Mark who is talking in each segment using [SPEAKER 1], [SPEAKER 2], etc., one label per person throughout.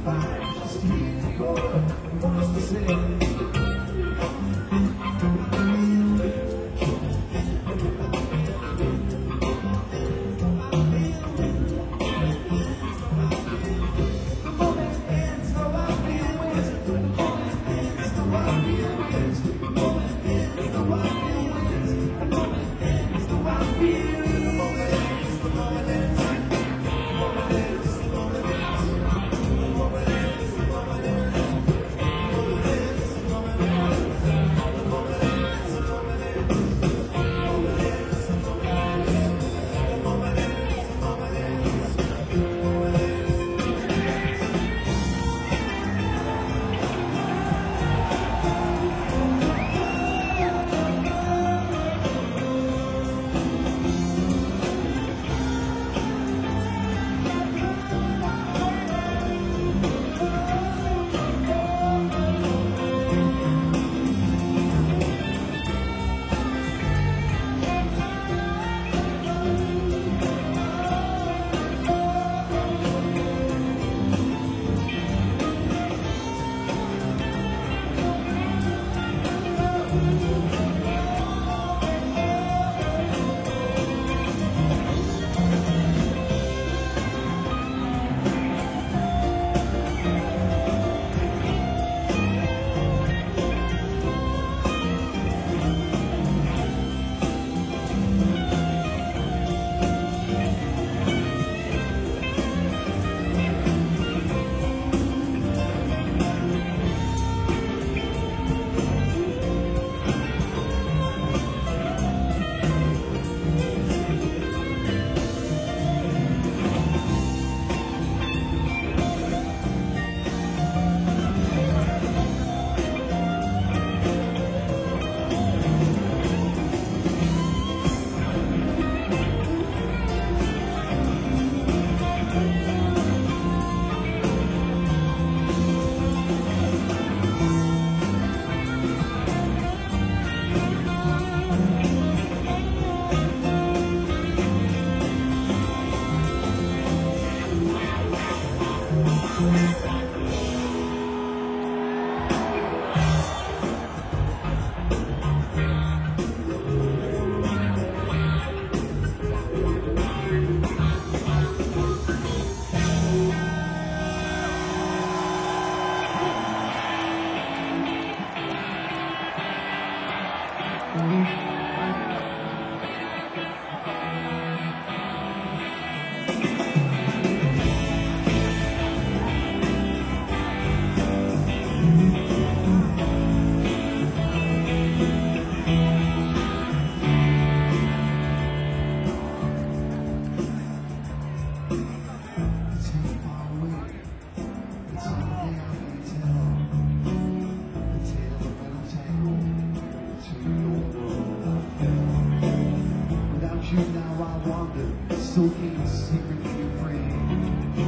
[SPEAKER 1] you now I wander, so secretly afraid.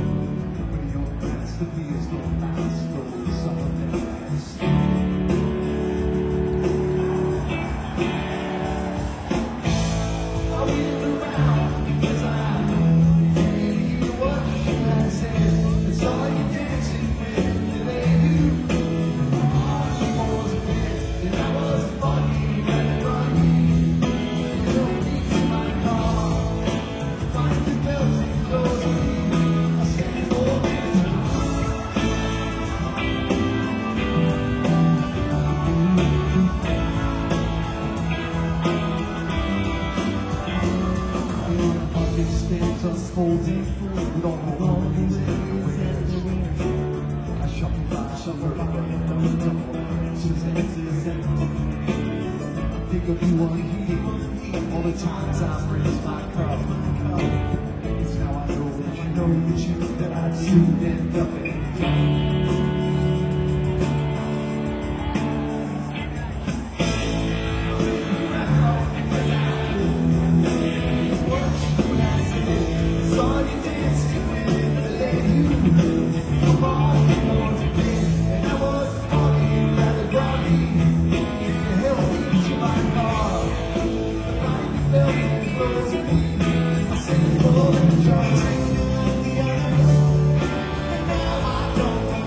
[SPEAKER 1] But your masterpiece don't last for something less. I wheel around because I hear you watching. I said, it's all you dancing with, do they do? Oh, she was a bit, and I was funny, but funny. Unfolding with all the longings and wish. I shuffle by, I think of you on here, all the times I raise my cup. It's now I know that you know that you, that I soon end up in I said, oh, and I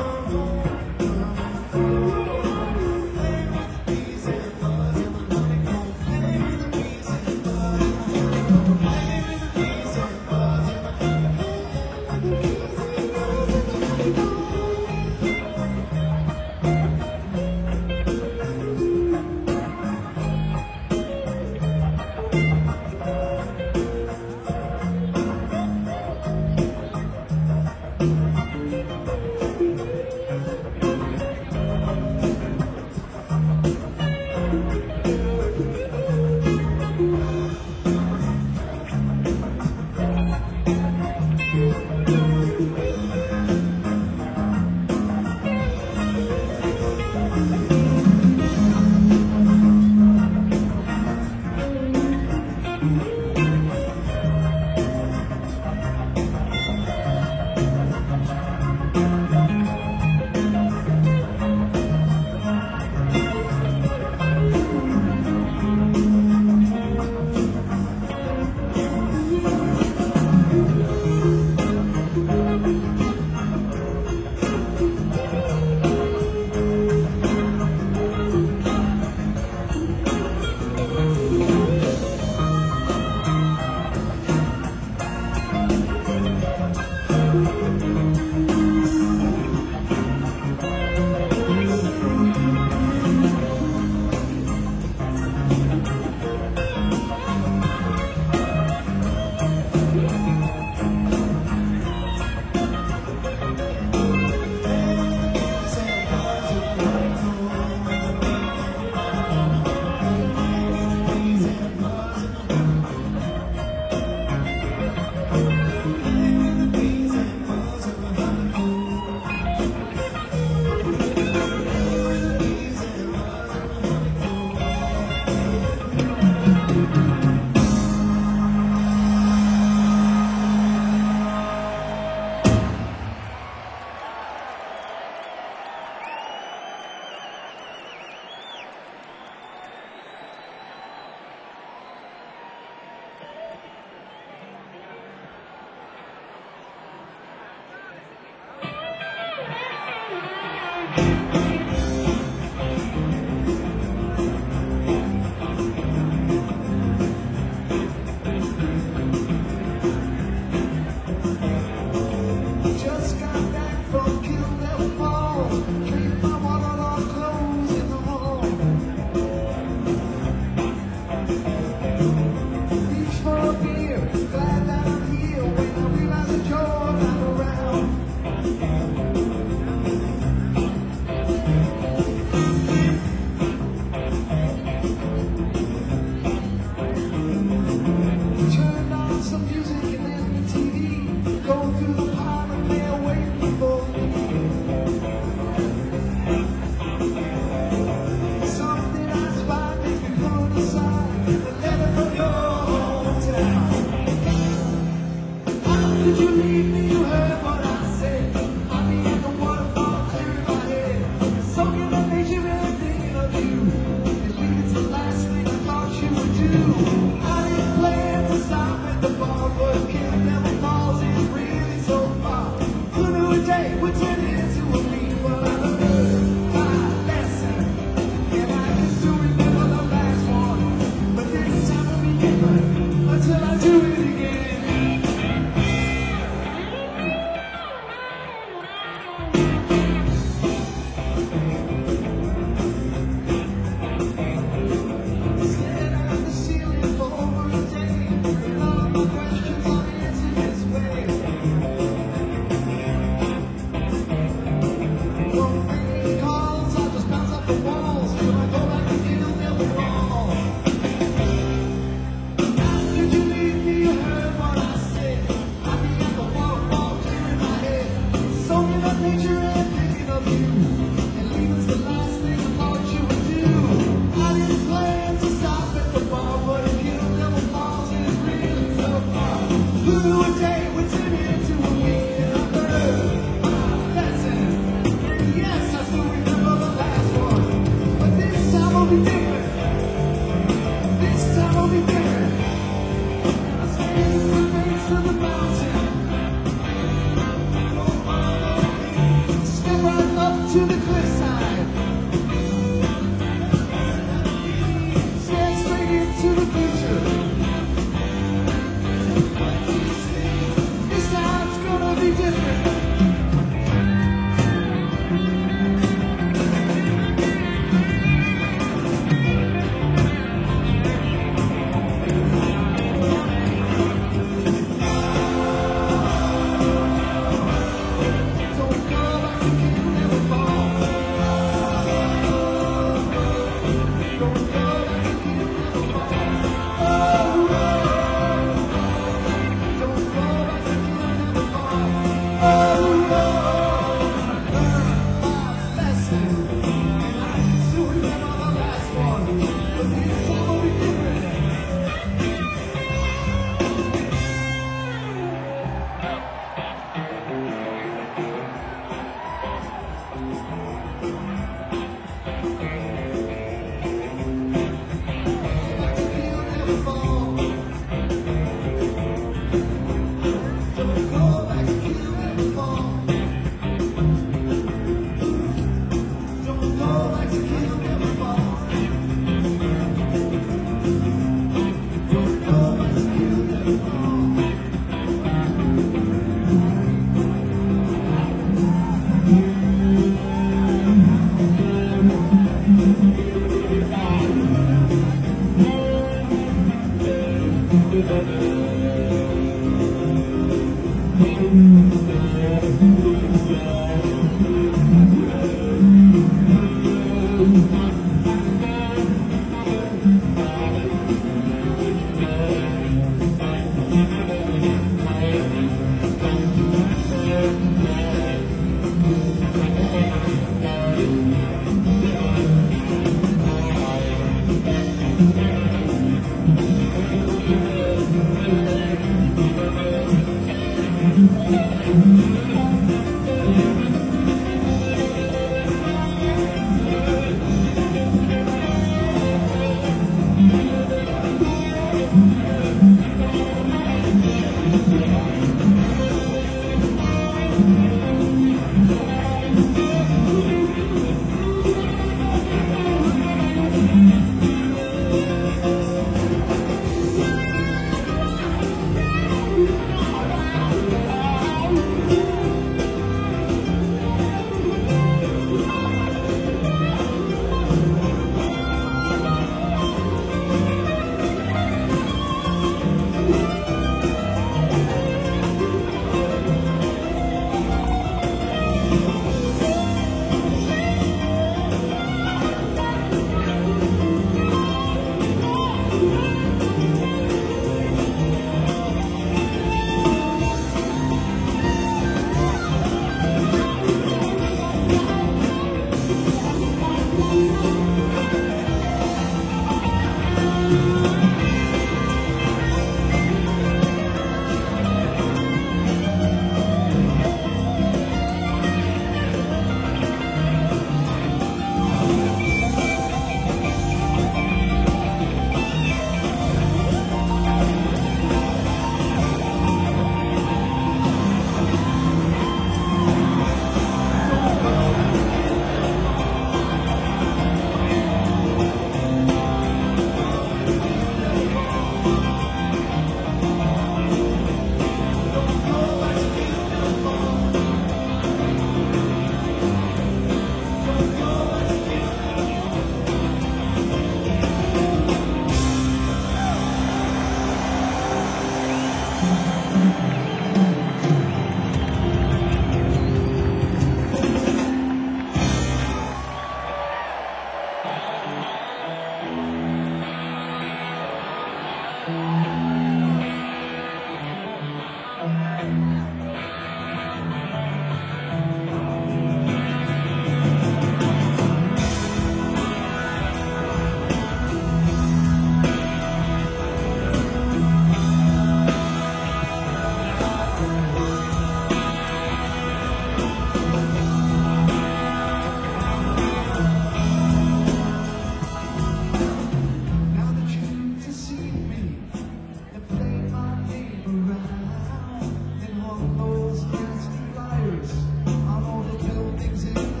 [SPEAKER 1] Now that you deceive me and play my name around in all those empty flyers on all the buildings in the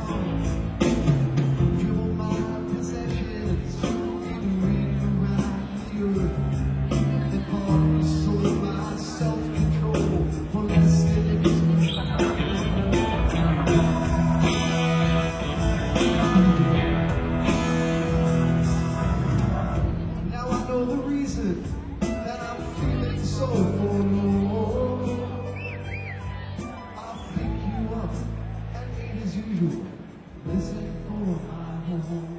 [SPEAKER 1] town. Dribble my possessions in a ring around the earth. Then bought and sold my self-control for less than it was worth. Now I know the reason that I'm feeling so forlorn. I'll pick you up at 8 as usual. Listen for my home.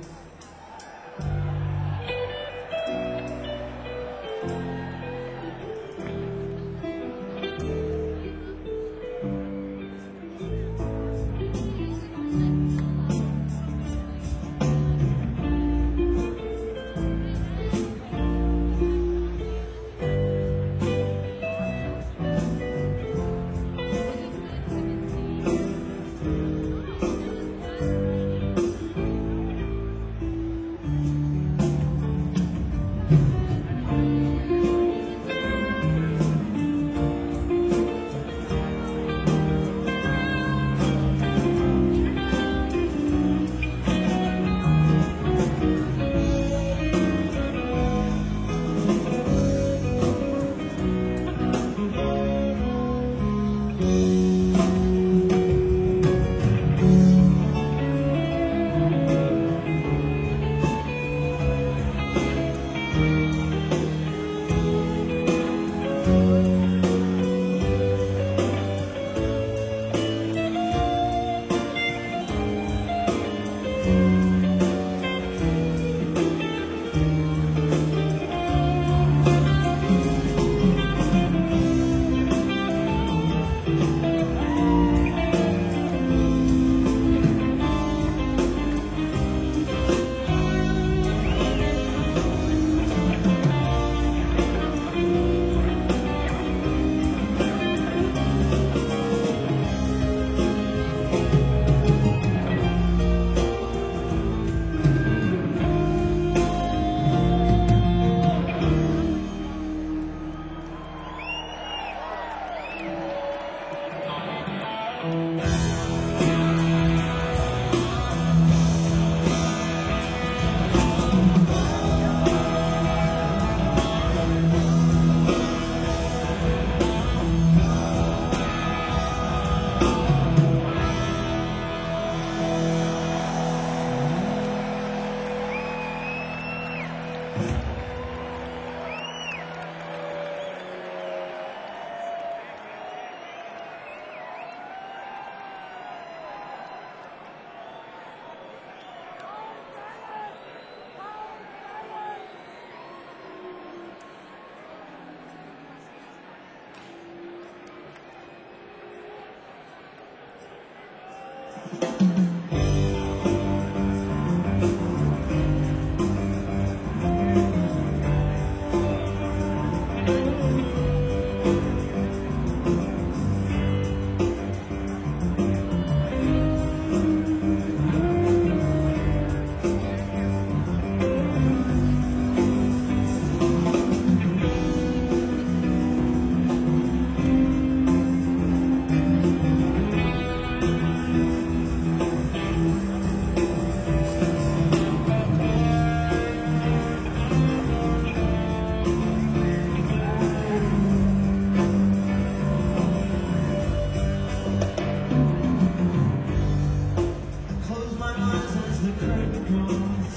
[SPEAKER 1] Close my eyes as the curtain draws.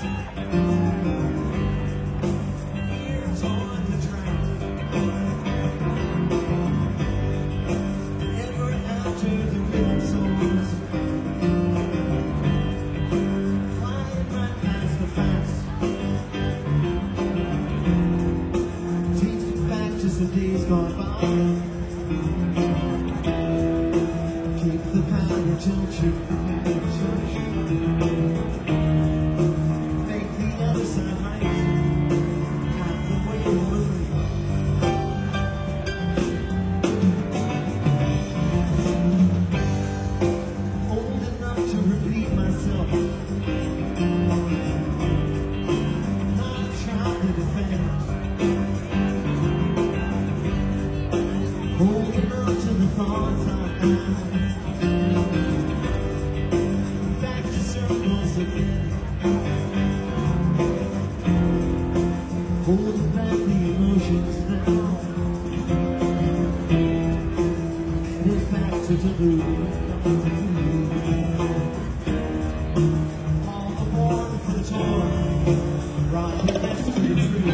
[SPEAKER 1] Ears on the track. Ever after the rhythm soars, flying right past the facts. Takes me back to some days gone by. Keep the power till you make the other side right. Have the way you move. Old enough to repeat myself. Not trying to defend. Holding on to the thoughts I have. Back to circles again. Holding back the emotions now. Headed back to Duluth. All the more for the tour. Ride your destiny true.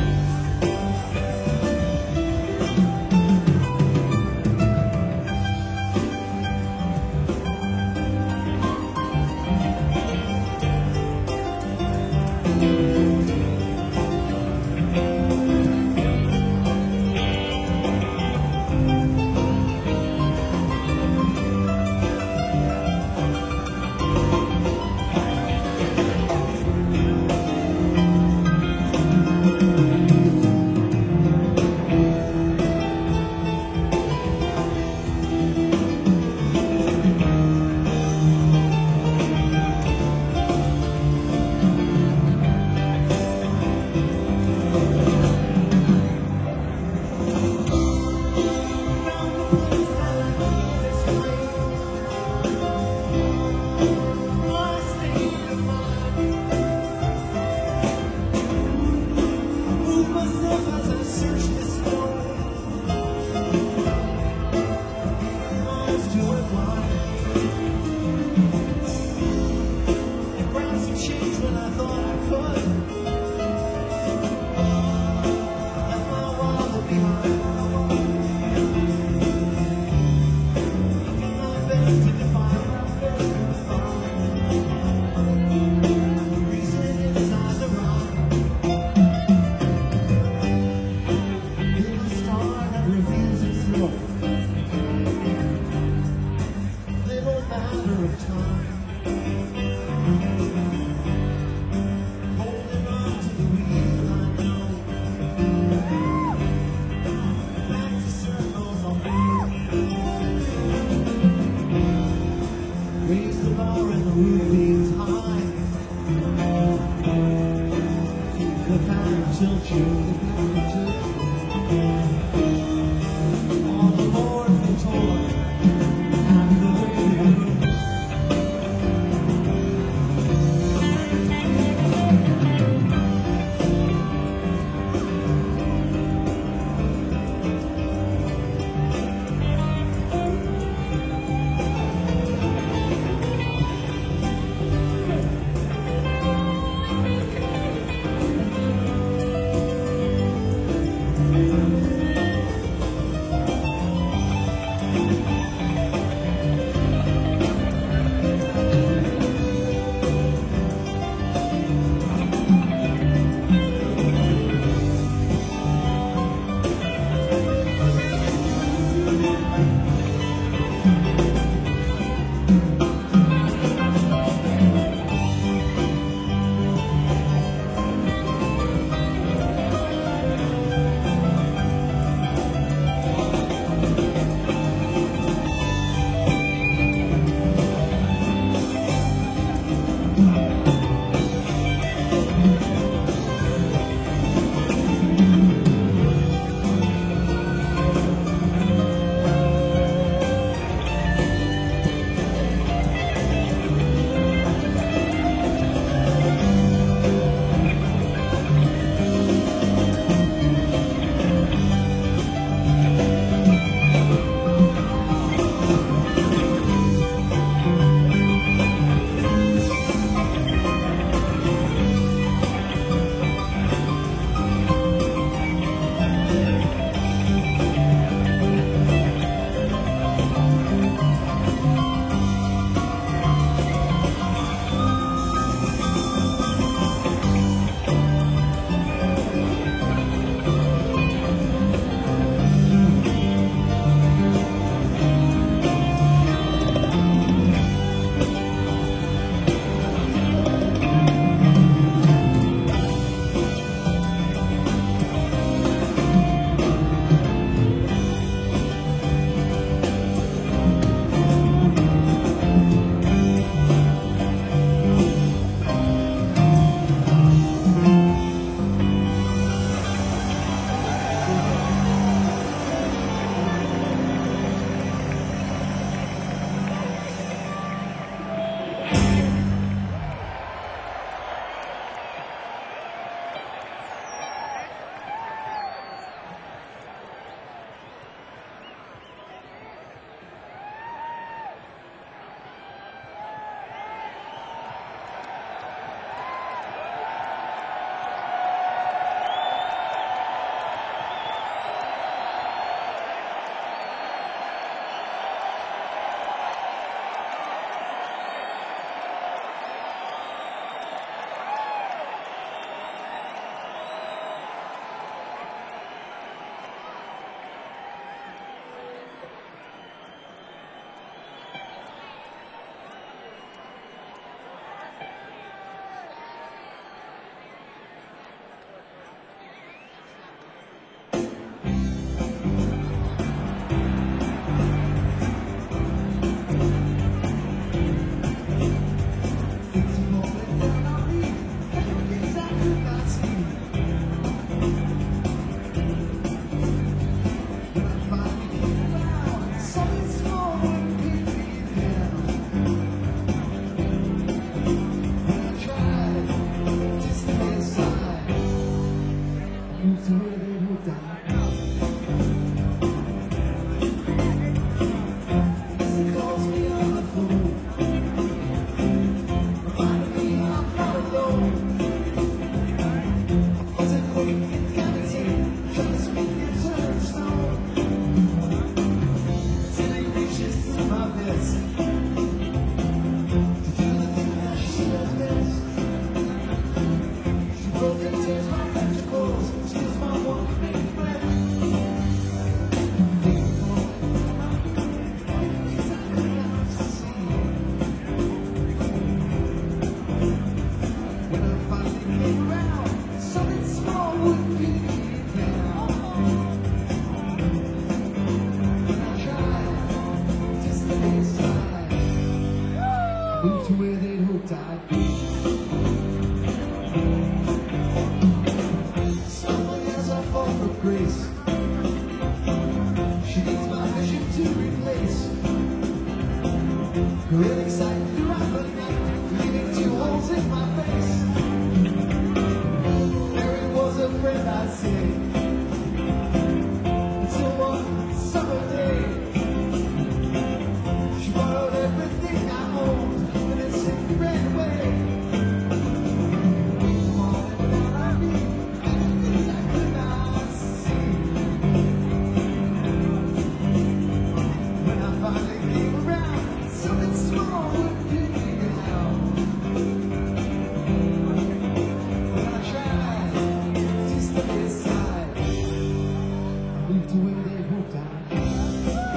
[SPEAKER 1] All the more for toy, and the way inside. Moved to where they'd hoped I'd be. Someone else I fall from grace. She needs my vision to replace her excitement throughout the night, leaving 2 holes in my face. Mary was a friend, I'd say, until one summer day she borrowed everything I owned and then simply ran away. All that I need, and things I could not see. When I finally came around, something small would pick me out. When I tried to step inside, I moved to where they hoped I'd be.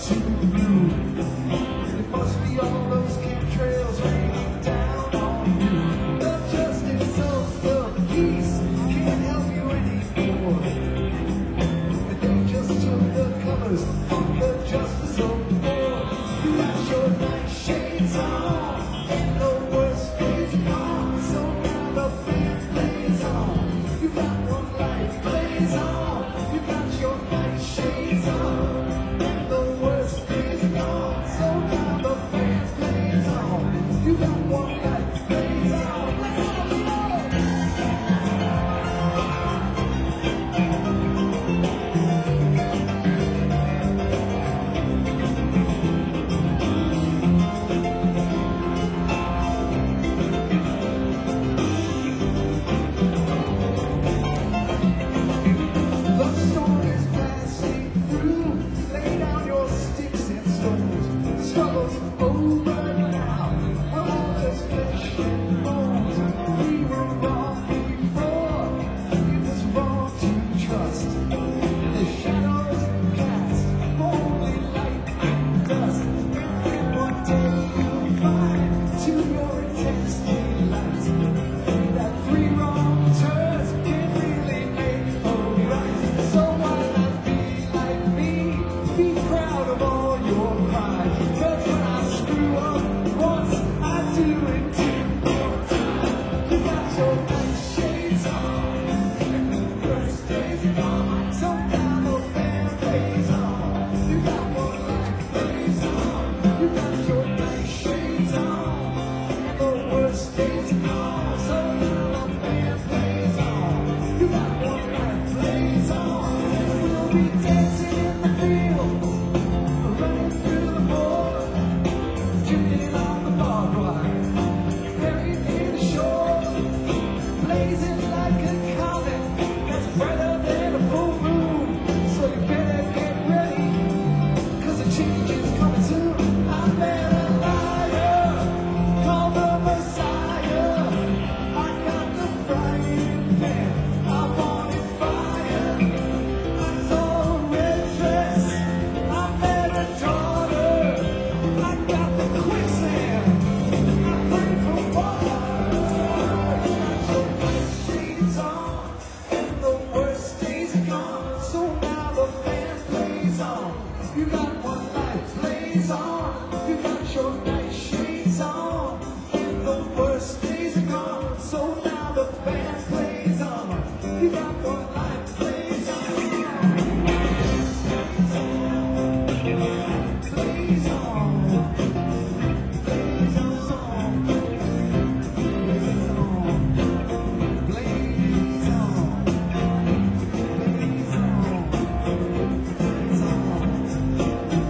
[SPEAKER 1] to the blue. It must be all those chemtrails raining down on you. The justice of the peace can't help you anymore. And they just took the covers off the justice of the war. You got your night shades on, and the worst is gone. So now the band plays on. You got one life plays on. You got your night shades on, and the worst is gone. So now the band plays on. You got one life plays on. The storm is passing through. Lay down your sticks and stones. The struggle's over now. We're all just flesh and bones. We were wrong before. It was wrong to trust. The shadows cast only light and dust. And one day you'll find to your intense delight that three wrong turns can really make a right. So why not be like me? Be proud of all your pride. 'Cause when I screw up once, I do it two more times. You got your night shades on, and the worst days are gone. So now the band plays on. You got one life plays on. You got your night shades on, and the worst days are gone. So now the band plays on. You got one life plays on. We'll be dancing in the fields, running through the mud, drinking on the barbed wire, buried near the shore, blazing like a comet that's brighter than a full moon. So you better get ready, 'cause the change is coming soon. I met a liar called the Messiah. I got the frying pan, I wanted fire. I saw a red dress, I met a daughter. I got the quicksand, I prayed for water. You got your night shades on, and the worst days are gone. So now the band plays on. You got one life plays on. You got your night shades on, and the worst days are gone. So now the band plays on. You got one life plays on. Plays on. Plays on. Plays on. Plays on. Plays on. Plays on.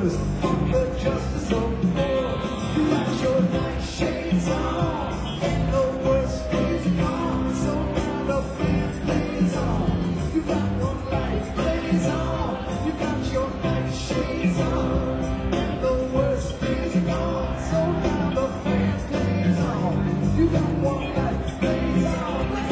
[SPEAKER 1] colors of the justice of the poor. You got your night shades on, and the worst days are gone. So now the band plays on. You got one light plays on. You got your night shades on, and the worst days are gone. So now the band plays on. You got one light plays on.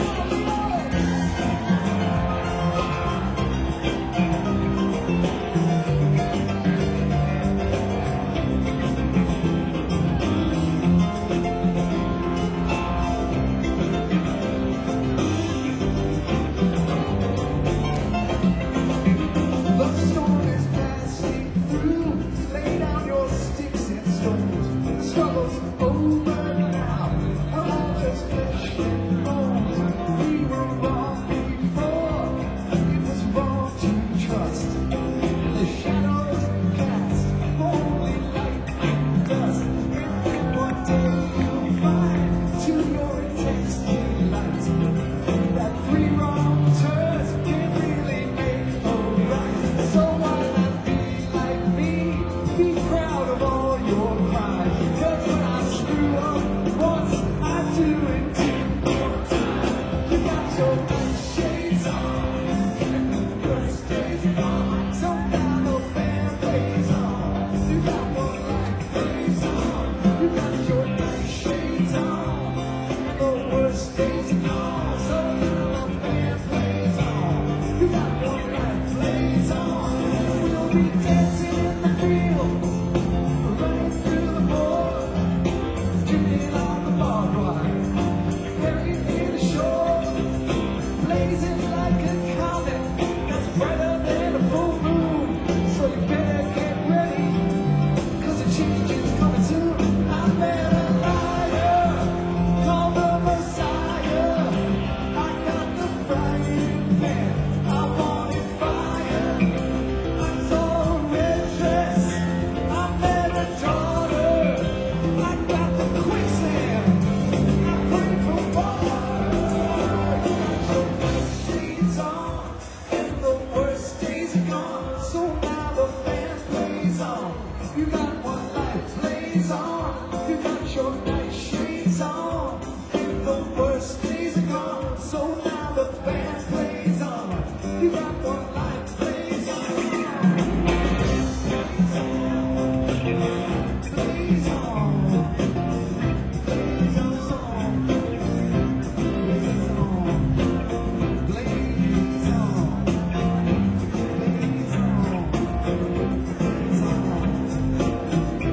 [SPEAKER 1] The storm is passing through. Lay down your sticks and stones. The struggle's over now. We're all just flesh and bones. We were wrong before. It was wrong to trust. The shadows cast only light and dust. And one day you'll find to your intense delight that three wrong turns can really make a right. So why not be like me? Be proud of all your crimes. 'Cause when I screw up once, I do it two more times. You got your night shades on, and the worst days are gone. So now the band plays on. You got one light plays on. You got your night shades on, and the worst days are gone. So now the band plays on. You got one light plays on. We'll be dancing in the field, running through the board, drinking on the barbed wire, buried near the shore, blazing like a comet that's brighter than a full moon. So you better get ready, 'cause the change is coming soon. I met a liar called the Messiah. I got the frying pan, I wanted fire. I saw a red dress, I met a daughter. I got the quicksand, I prayed for water. Your night shades on, and the worst days are gone. So now the band plays on. You got one light plays on. You got your night shades on, and the worst days are gone. So now the band plays on. You got one light plays on. Plays on. Plays on. Plays on. Blaze on. Blaze on. Blaze on.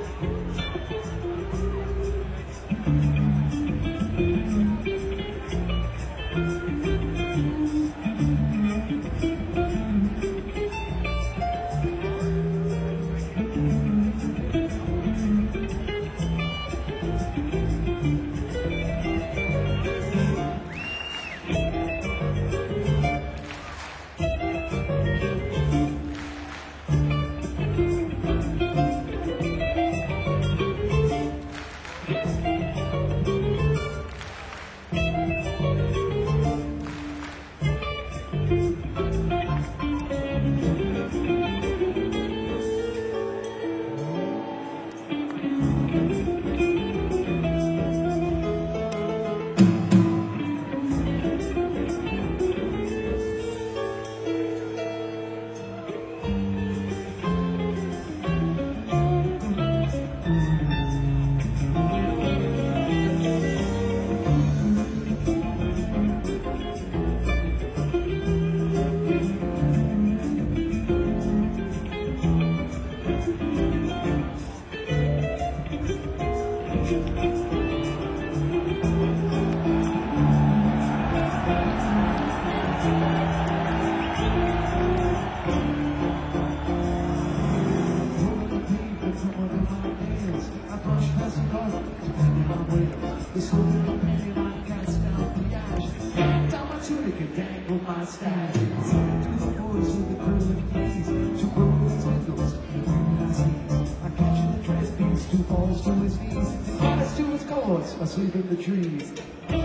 [SPEAKER 1] My stash through the woods with the curling keys, two broken windows, I catch the dread beast who falls to his knees, and cries to his cohorts asleep in the trees.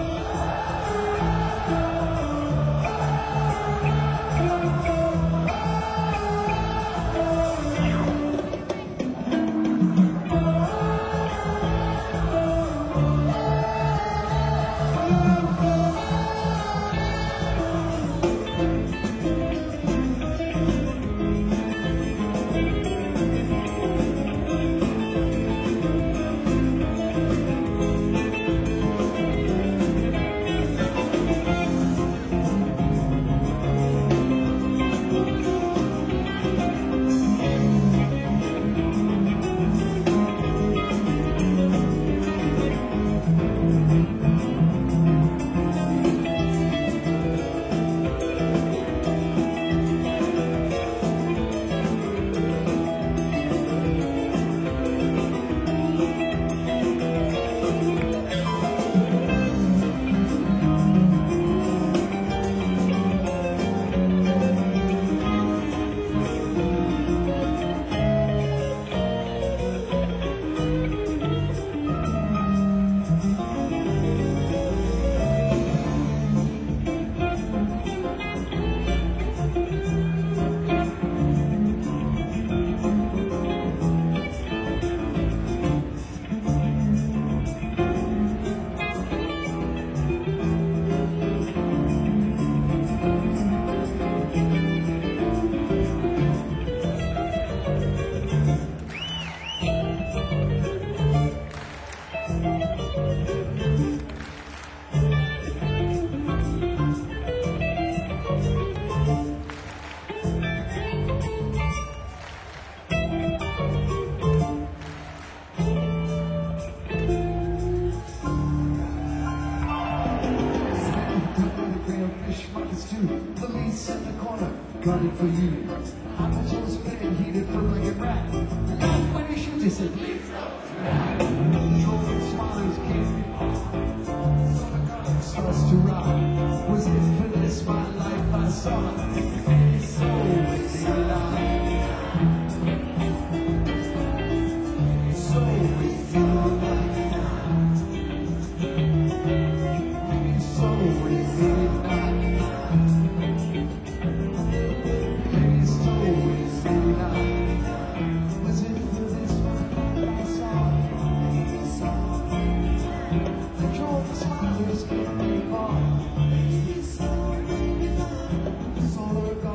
[SPEAKER 1] Police in the corner, gunning for you. Happens was spinning, heated for like a rat. Laugh when he shoots, he said, please don't. Drove smilers came in. So the gun starts to rot. Was it for this my life I saw? His soul is alive. His soul is alive. His soul is alive. So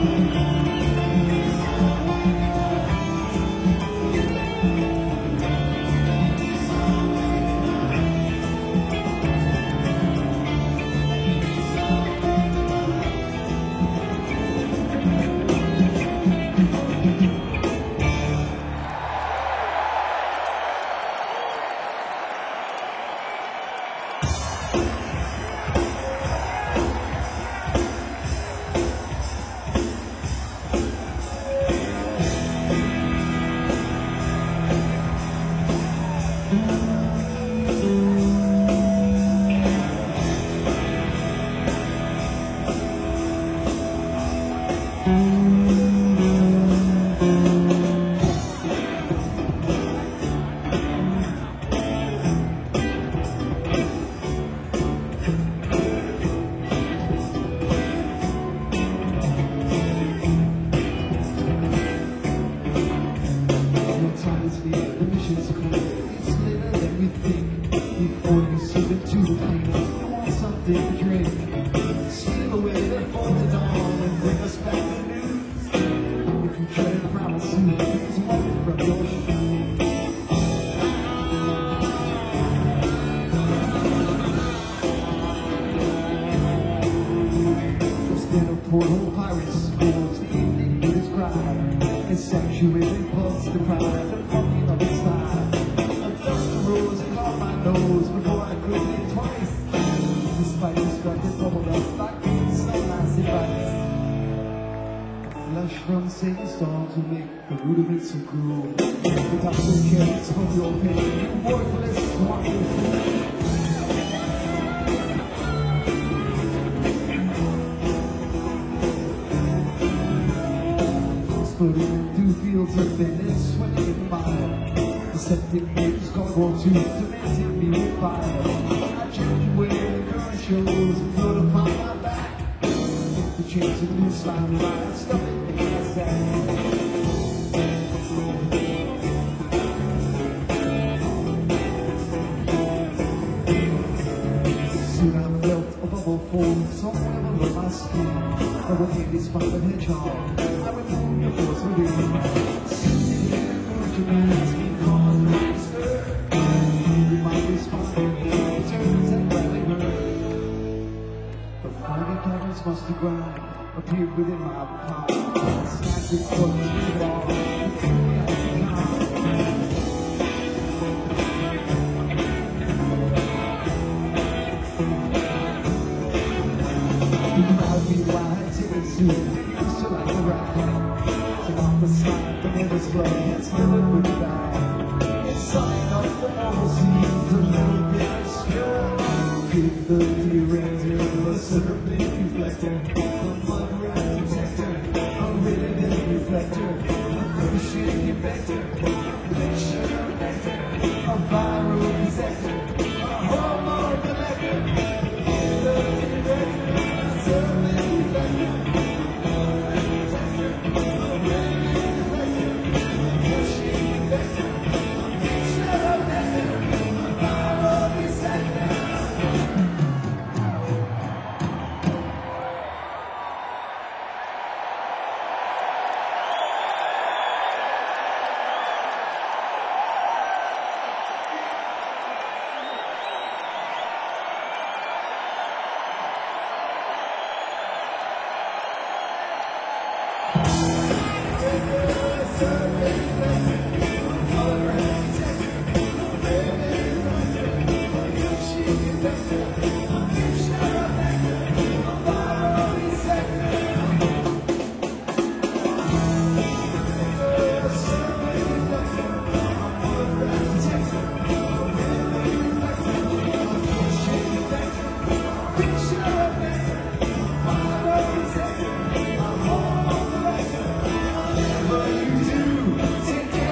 [SPEAKER 1] Portal pirates scores the evening with his pride. His sanctuary pulse the pride, the fucking of his style. A dust rose and caught my nose before I could think twice. Despite the struck it bubbled up like some nasty bites. Flush from Satan's storms will make the rudiments so cruel. Without the carrots of your pain, you worthless swine. Through fields of thinness, sweating in fire. The septic neighbors gargoyle too, demanding me with fire. I change where the current shows and float upon my back. The chains of loose line ride, stuff it in my sack. Soon I felt a bubble form somewhere under my skin. I would hate this fun of hedgehog. I would move the force within. Sitting there, fortunes, because I stir. You might respond, it turns and rally her. The foggy clouds must have ground, appeared within my palm. Snapped its foot to the wall, and threw me out the used to like a ride. So off the slide, the river's flow, it's never goodbye. It's sign up the normal seas, a little bit obscure. Give the derailer a serpent reflector, a mud rat detector, a riveted reflector, a cushion vector, a picture vector, a viral insector, a hormone collector. Take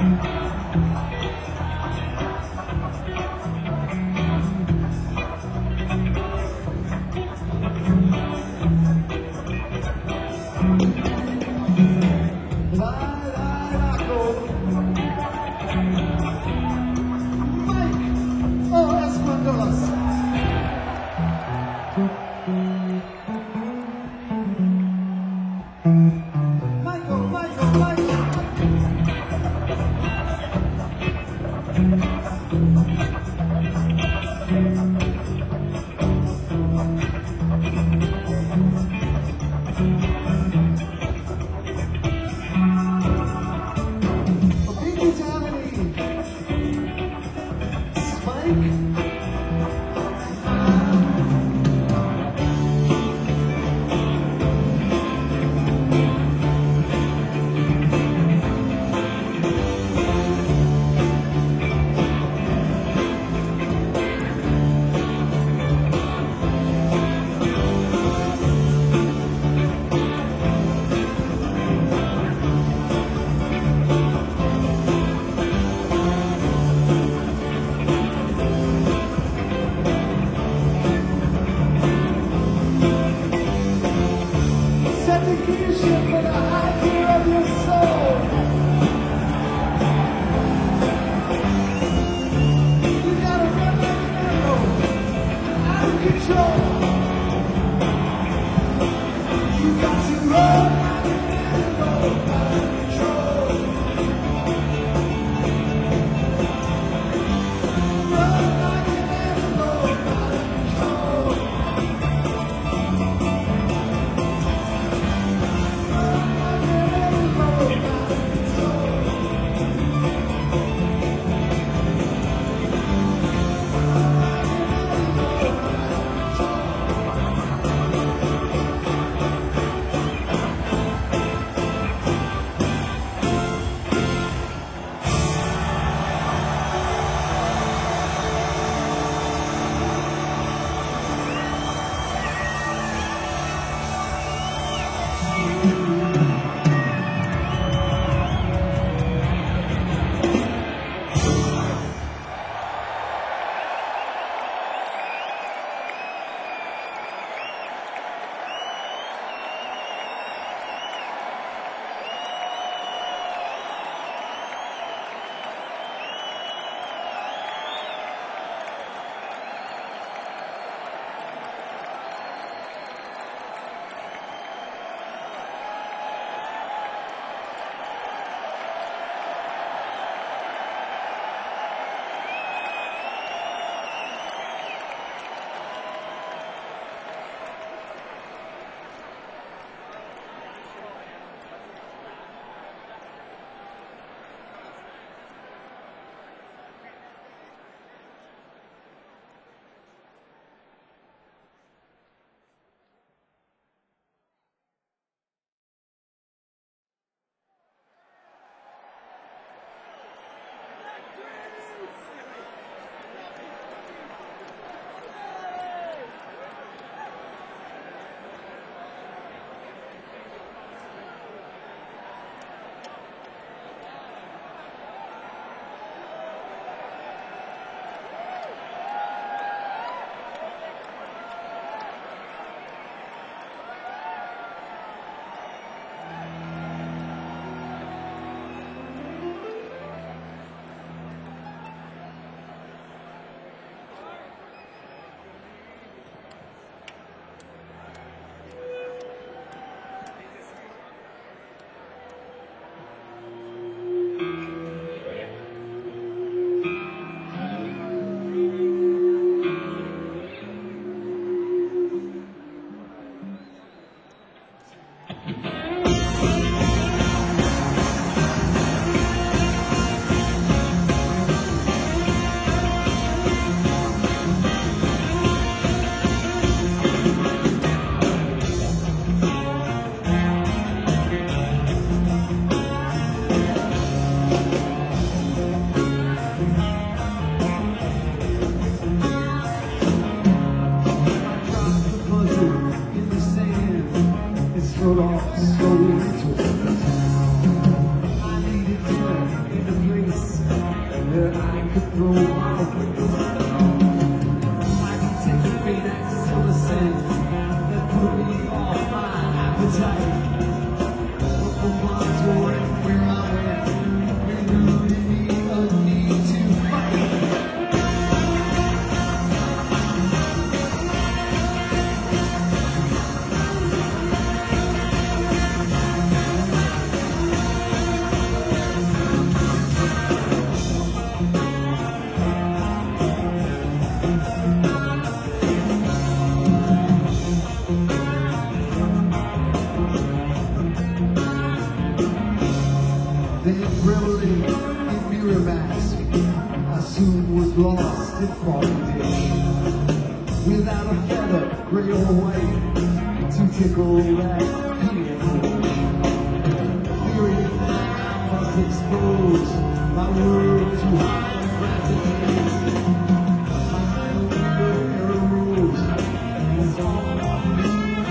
[SPEAKER 1] slowly to I needed to in the place. that I could throw my might be taking me that silver scent that put me off my appetite. But the ones were where I went, we really need a need to fight. Then reveling in mirror mask, I soon was lost in foggy ditch. Without a feather, gray or white, to tickle that piano. Fearing that I must expose my world to holographic gaze. My own error rules, it's all on me.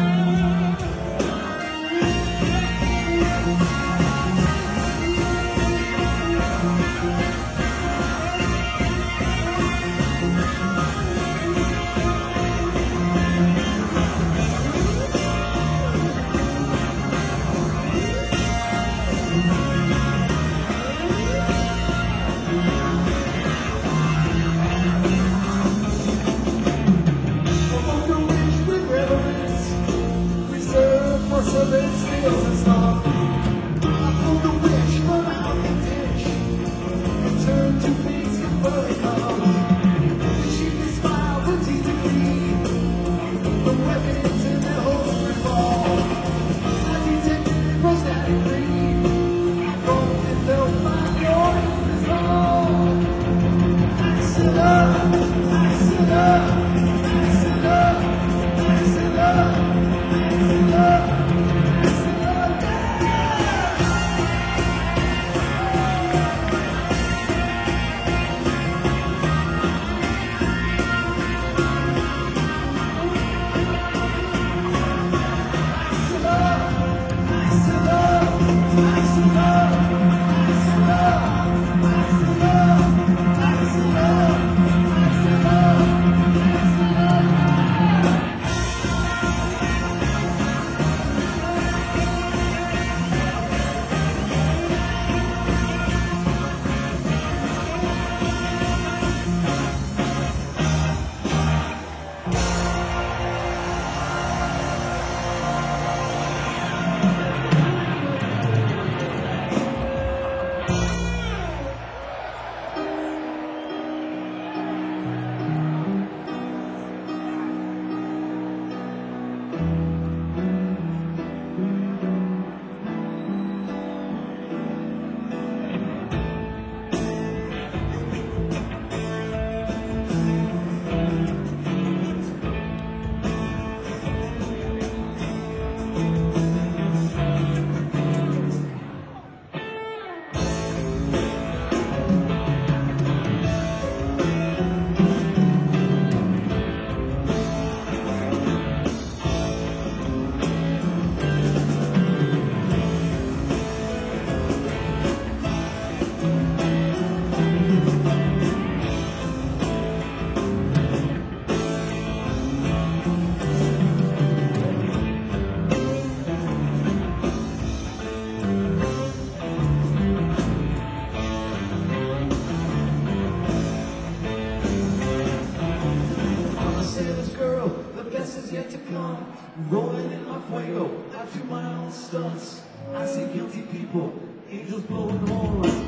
[SPEAKER 2] Rolling in my fuego, I do my own stunts. I see guilty people, angels blowing horns.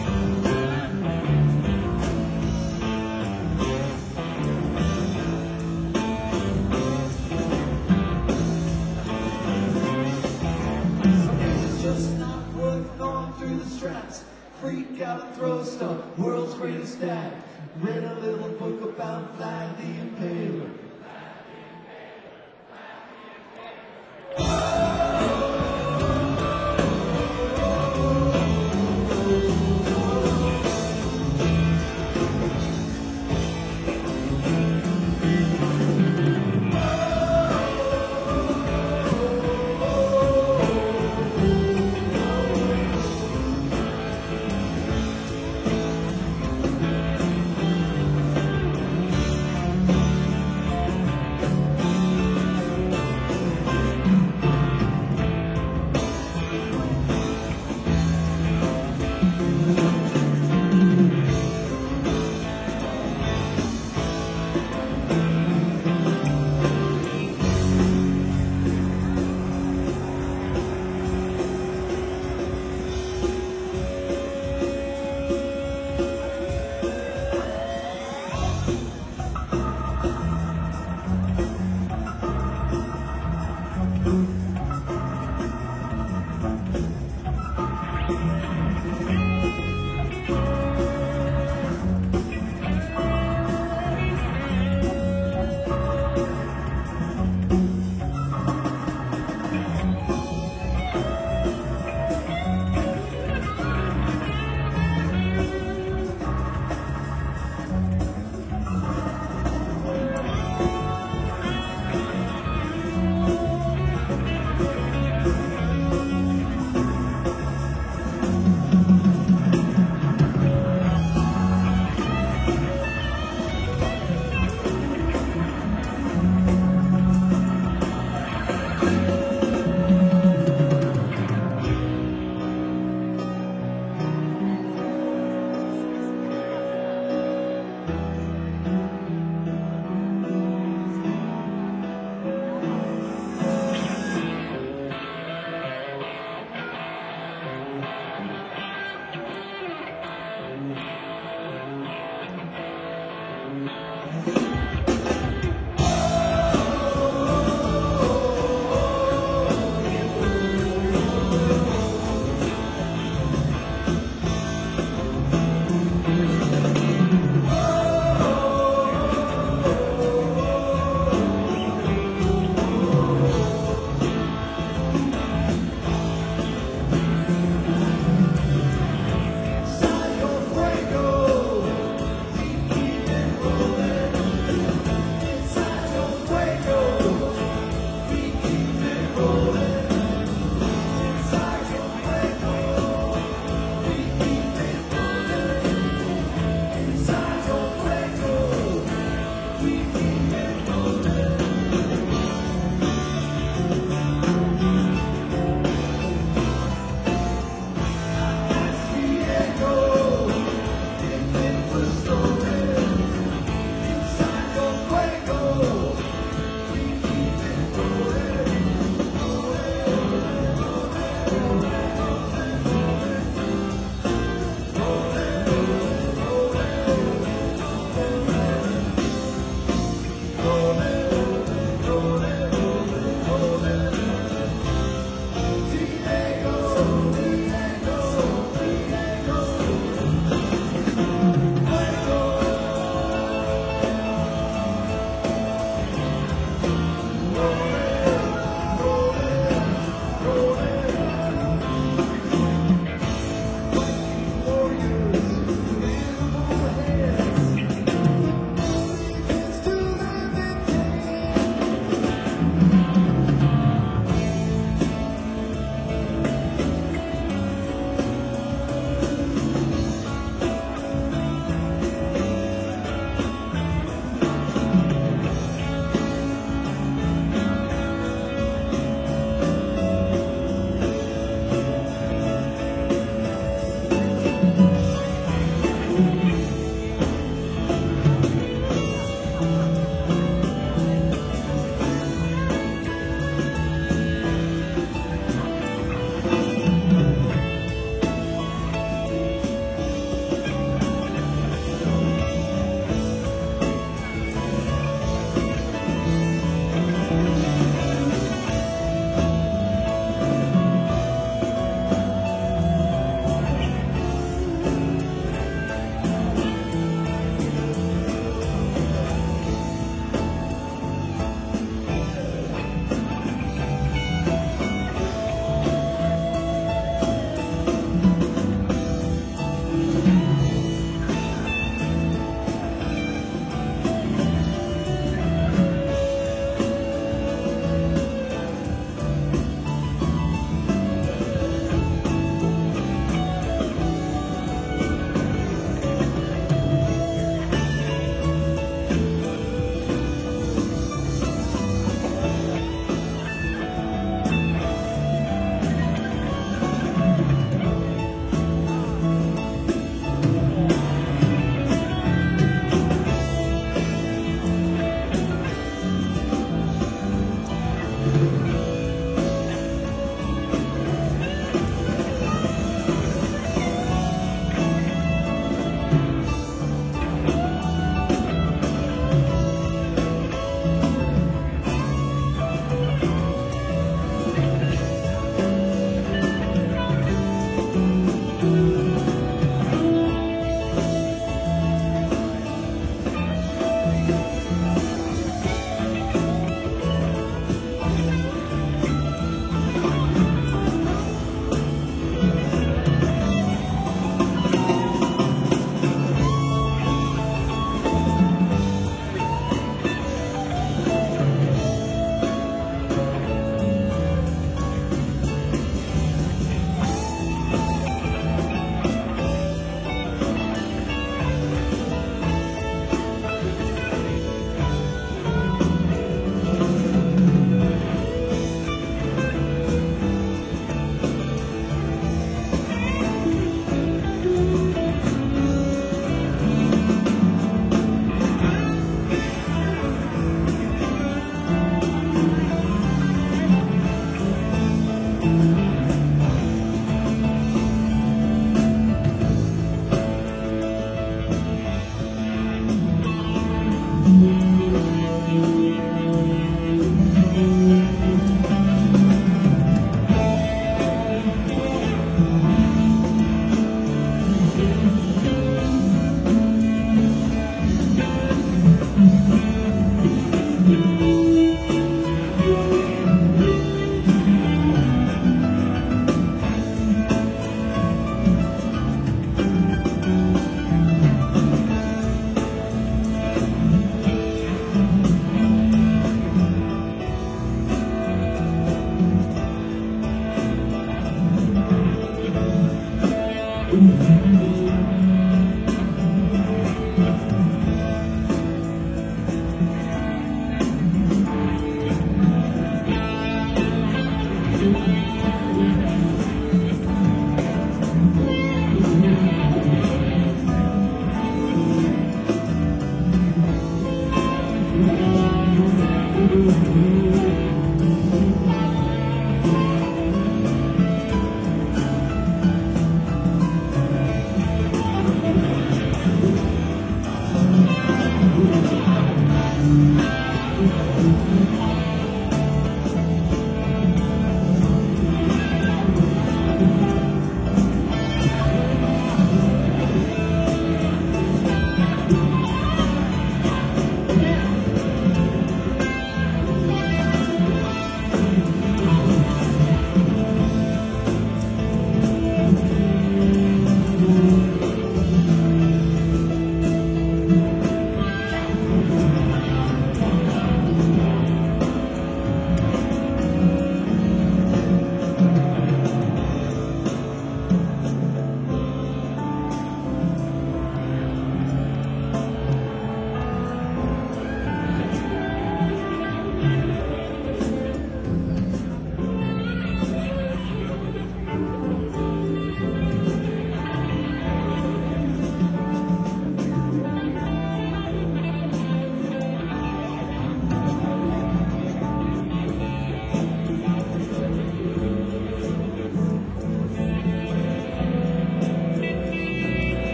[SPEAKER 2] It's just not worth going through the straps. Freak out and throw stuff, world's greatest dad. Read a little book about Vlad the Impaler.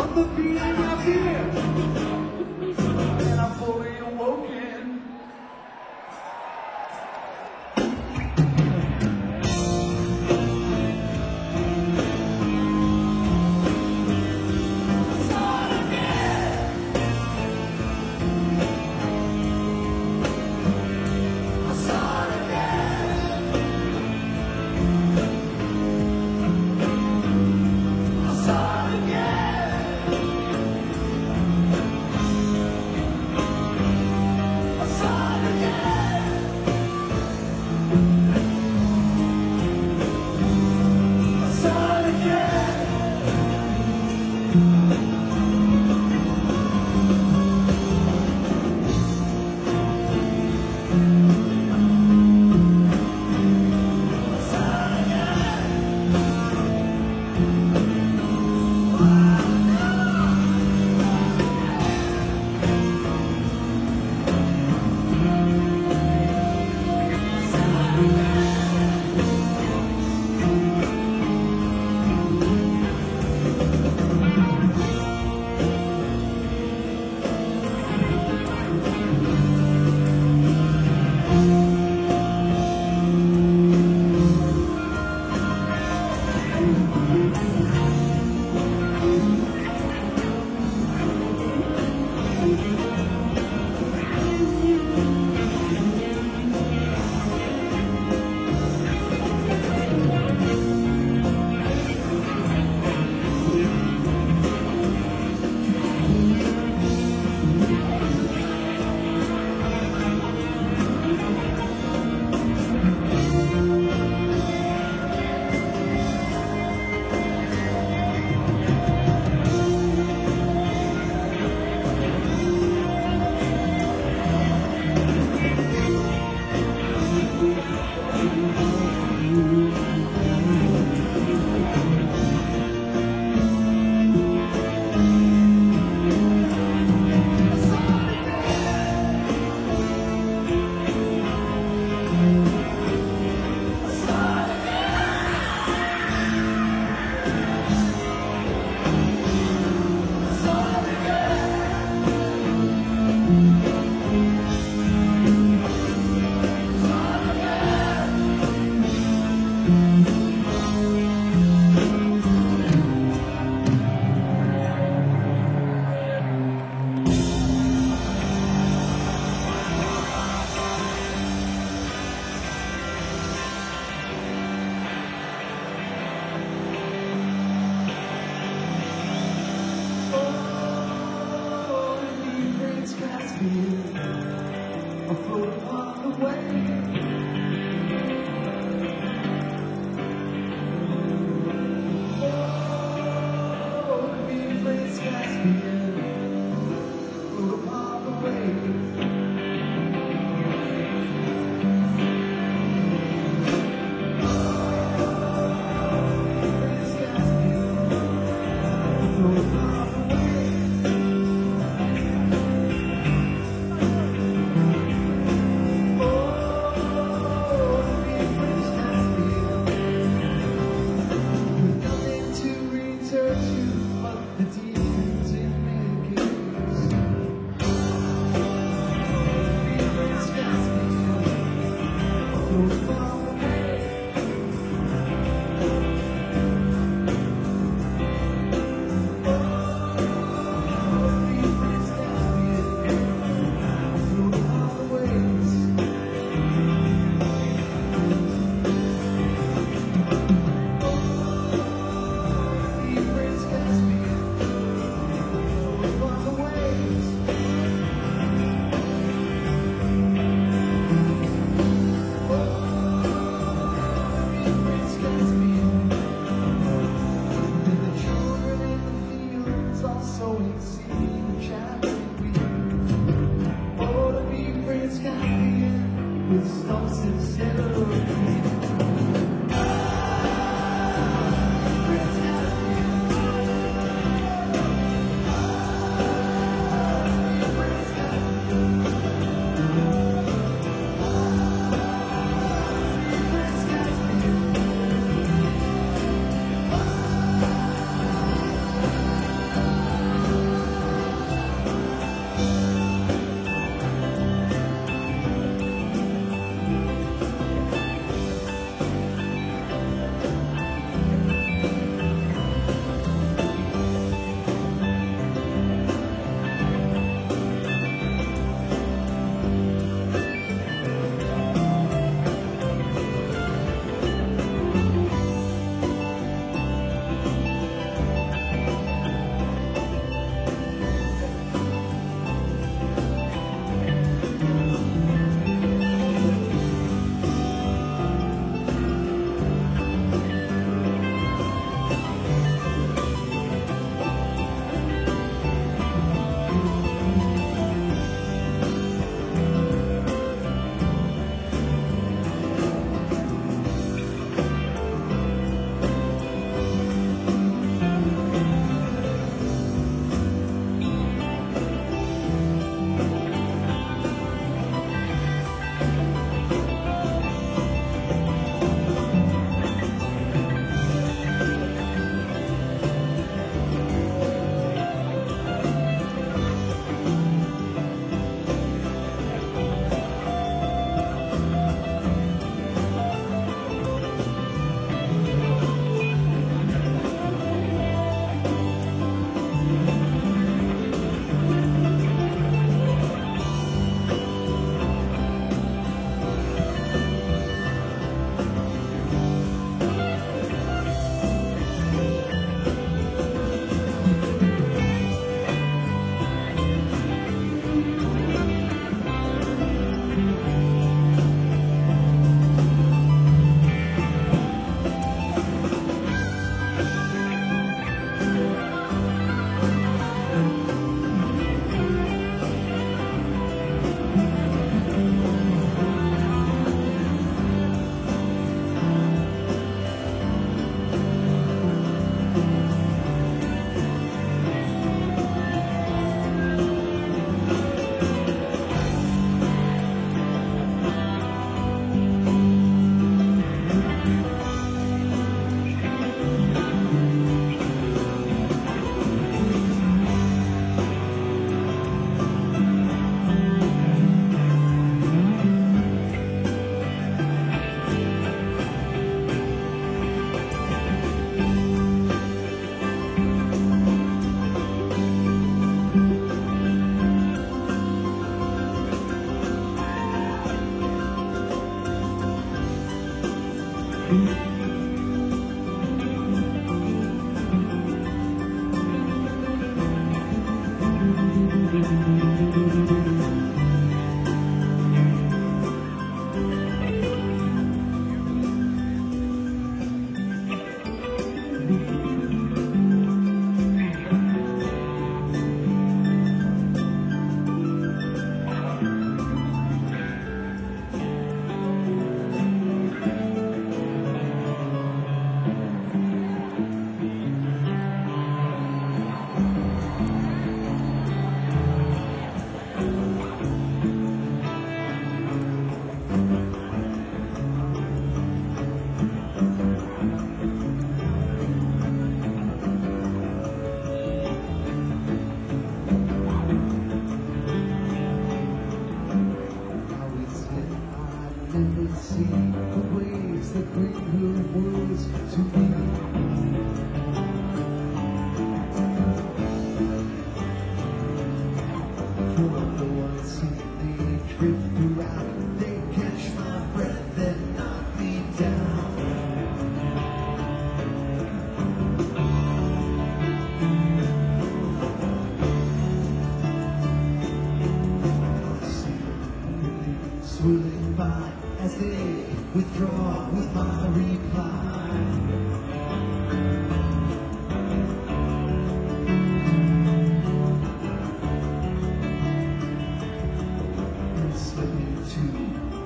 [SPEAKER 2] I'm the being of fear, and I'm fully awoken.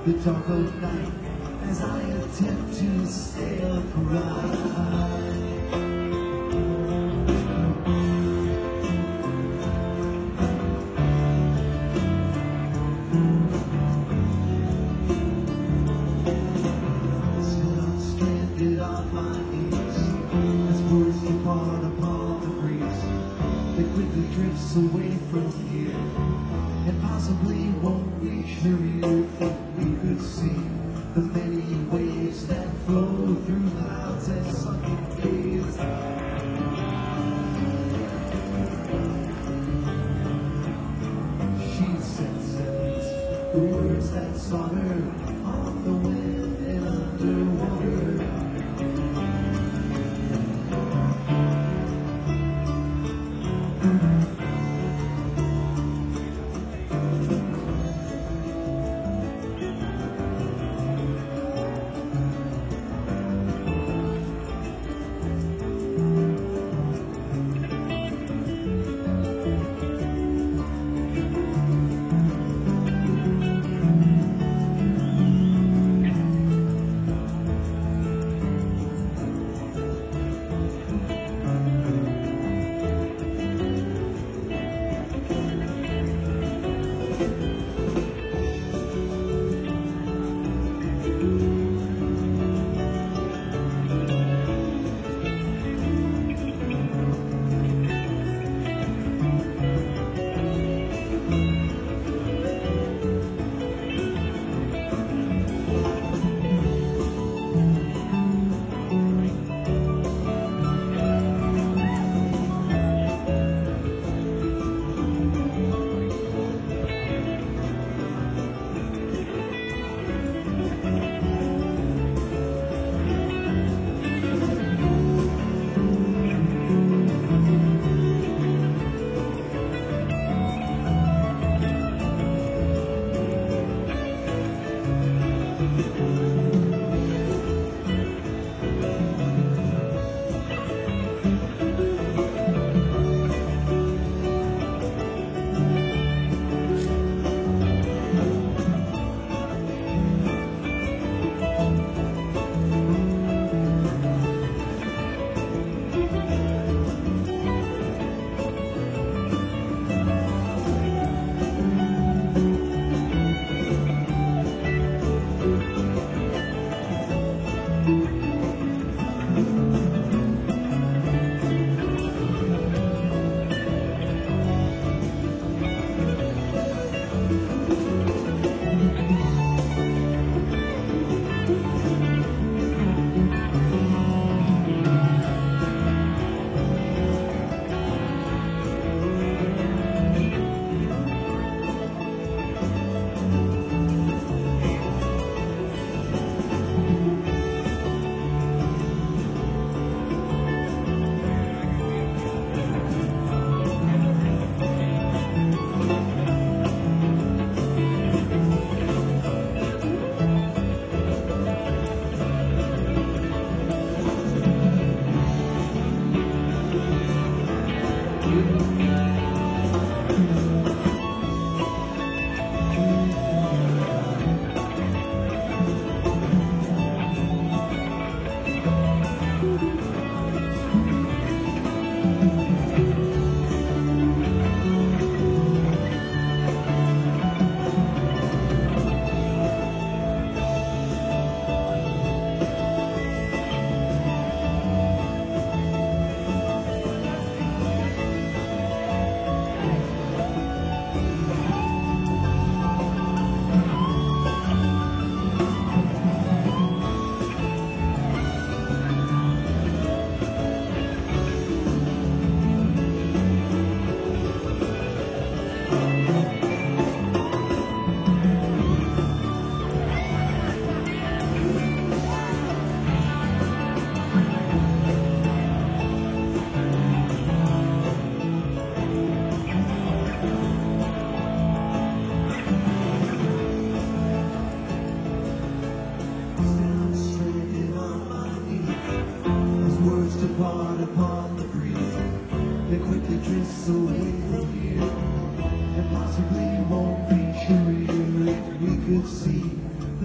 [SPEAKER 2] the dark of night as I attempt to stay upright. Still I'm stranded on my knees as words depart upon the breeze. They quickly drifts away from here and possibly won't reach the rear if we could see the many waves that flow through clouds and sunken days. She senses the words that sought her on the wind and underwater. drifts away from here, and possibly won't reach your ear if we could see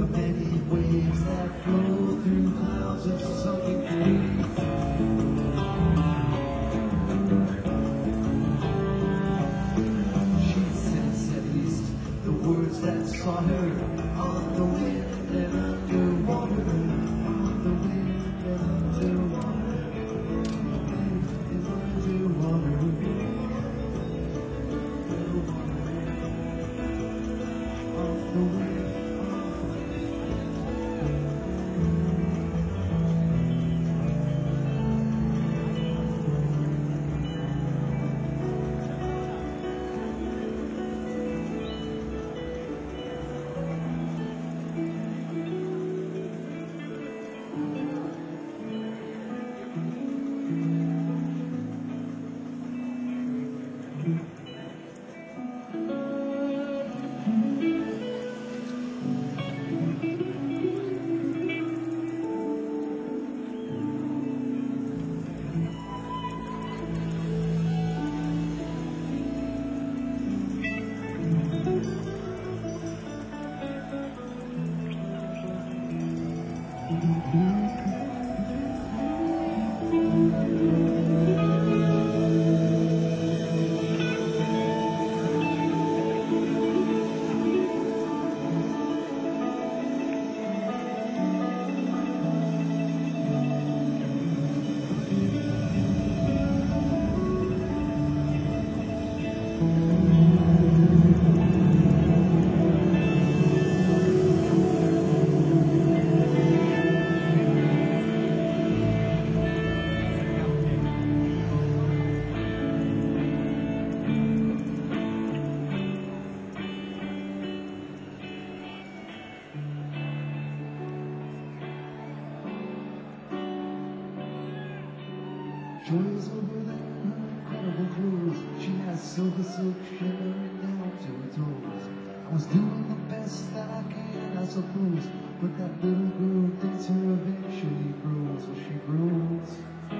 [SPEAKER 2] Joy is over there, her incredible clothes. She has silver silk shimmering down to her toes. I was doing the best that I can, I suppose. But that little girl thinks her eventually grows. Well, she grows.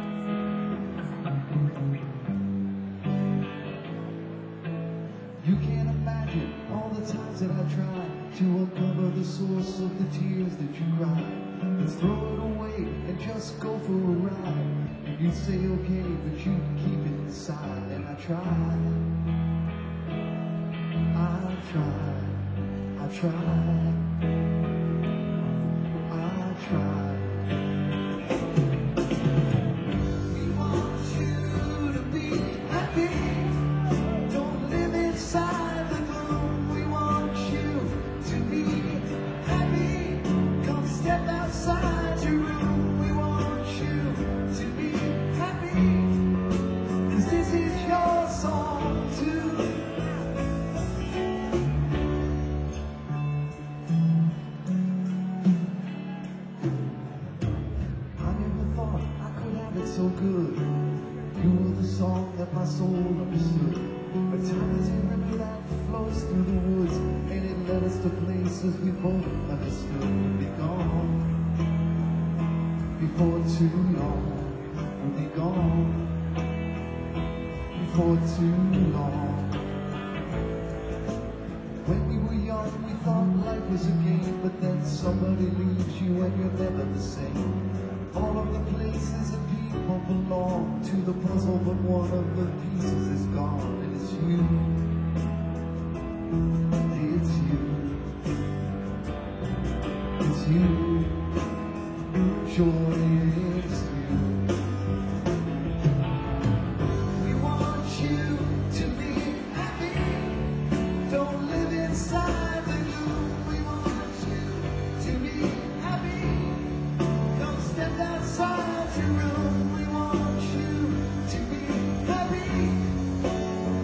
[SPEAKER 2] You can't imagine all the times that I tried to uncover the source of the tears that you cry. Let's throw it away and just go for a ride. And you'd say okay, but you'd keep it inside. And I tried, I tried, I tried, I tried. We want you to be happy. Don't live inside the gloom. We want you to be happy. Come step outside your room. We want you to be happy. 'Cause this is your song too. I never thought I could have it so good. You were the song that my soul understood. A tiny river that flows through the woods, and it led us to places we both understood. We'll be gone before too long. We'll be gone before too long. When we were young, we thought life was a game, but then somebody leaves you and you're never the same. All of the places and people belong to the puzzle, but one of the pieces is gone, and it's you. It's you. It's you. Joy, it's you. We want you to be happy. Don't live inside the gloom. We want you to be happy. Come step outside your room. We want you to be happy.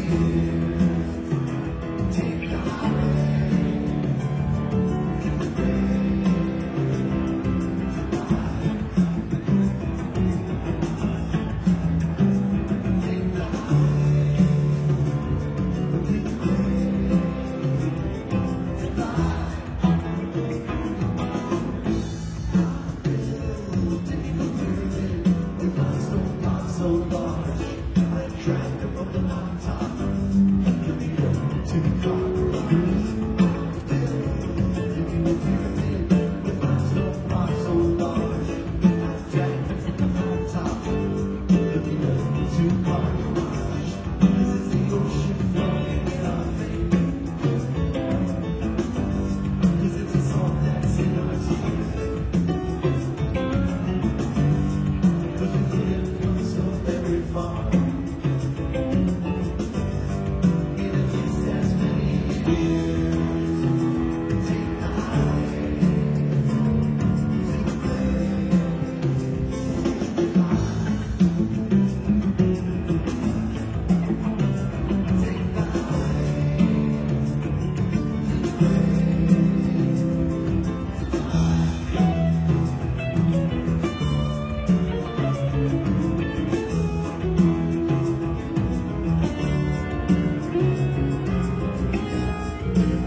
[SPEAKER 2] Take the highway. So large, I trapped above the mountaintop. Could be up to the car garage. Taking the pyramid with limestone blocks so large. I trapped above the mountaintop. Could be up to the car garage. This is the ocean flowing in our veins. This is the salt that's in our teeth. Cause we didn't come so very far. In a distance many years. Take the highway. Take the way. Take the highway. Take the highway.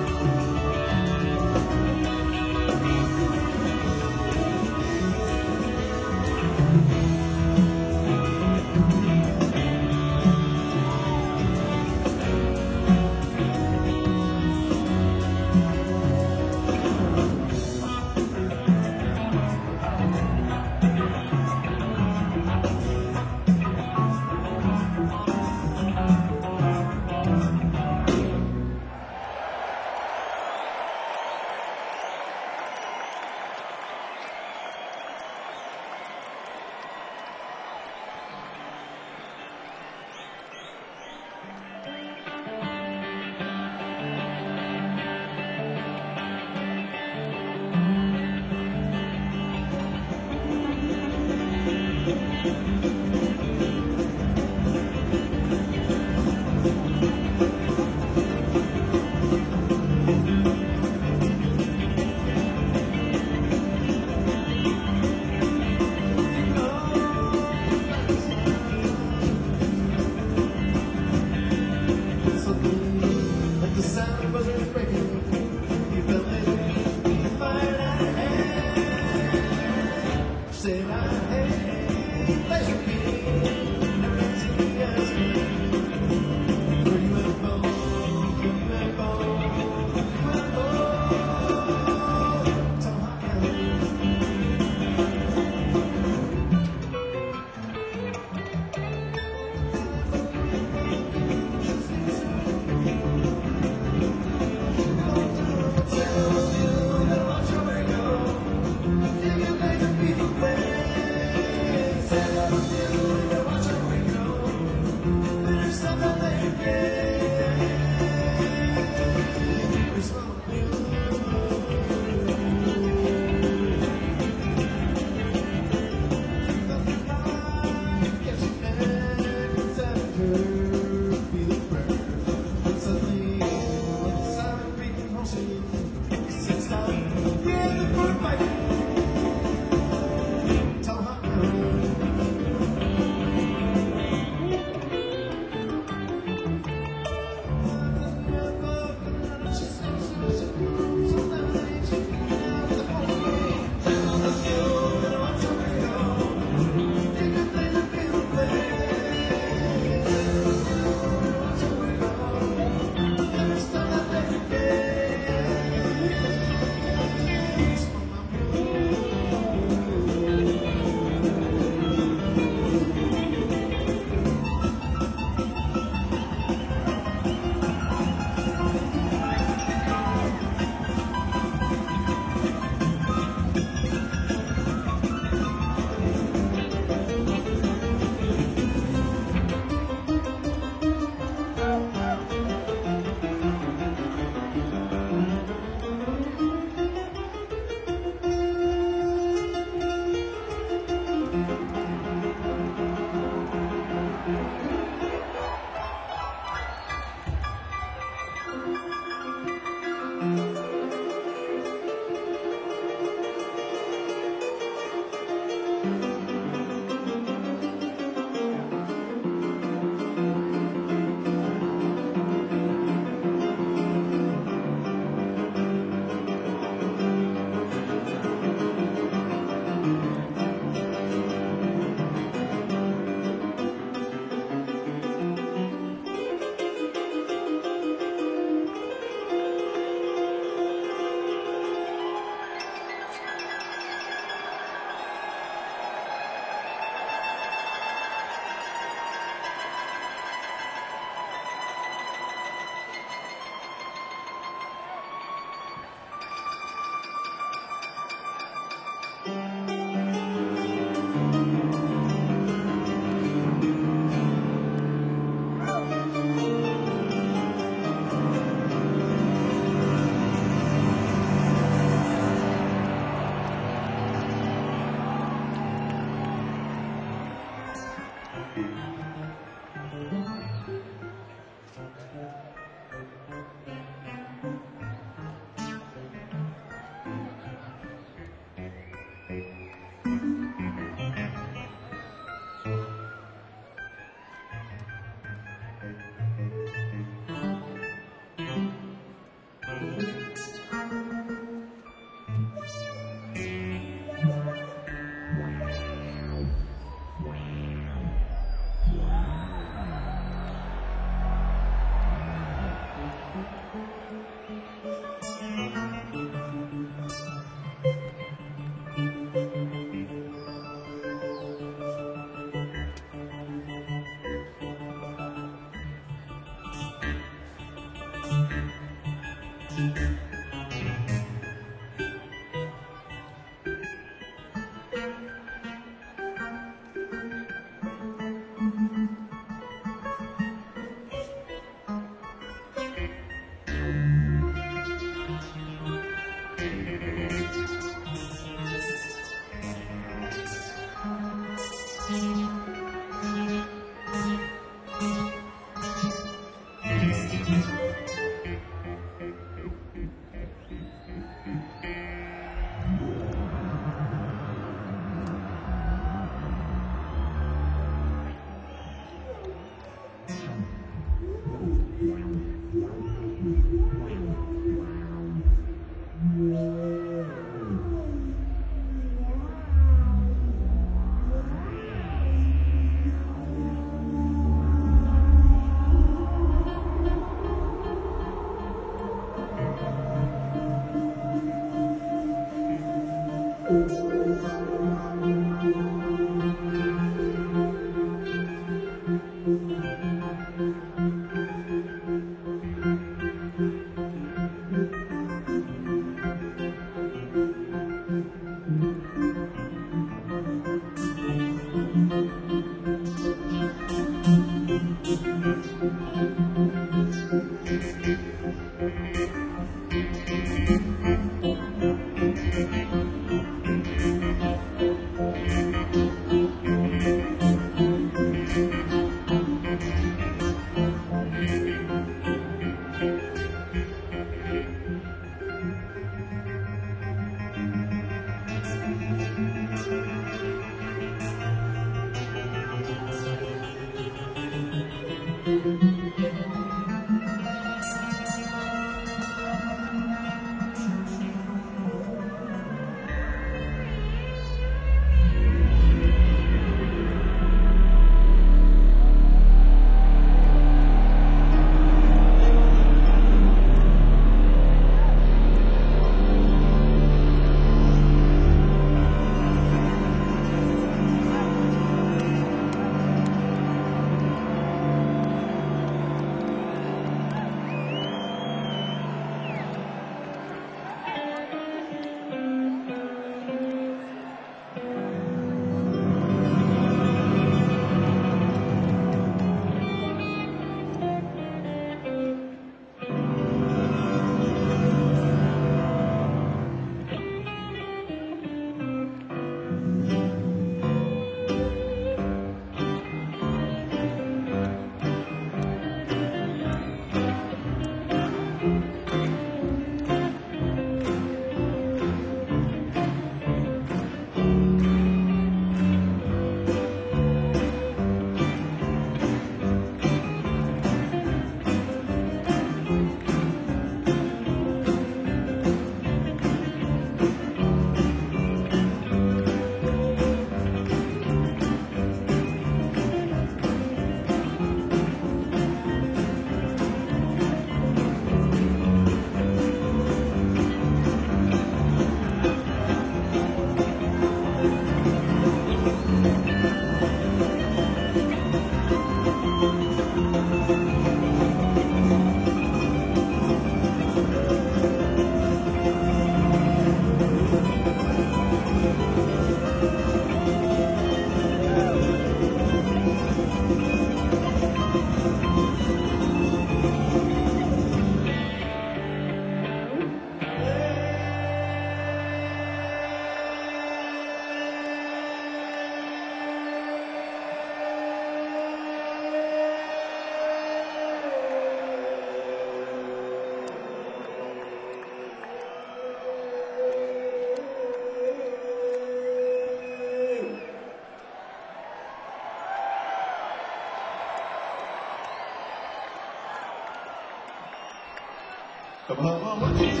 [SPEAKER 1] Above what you do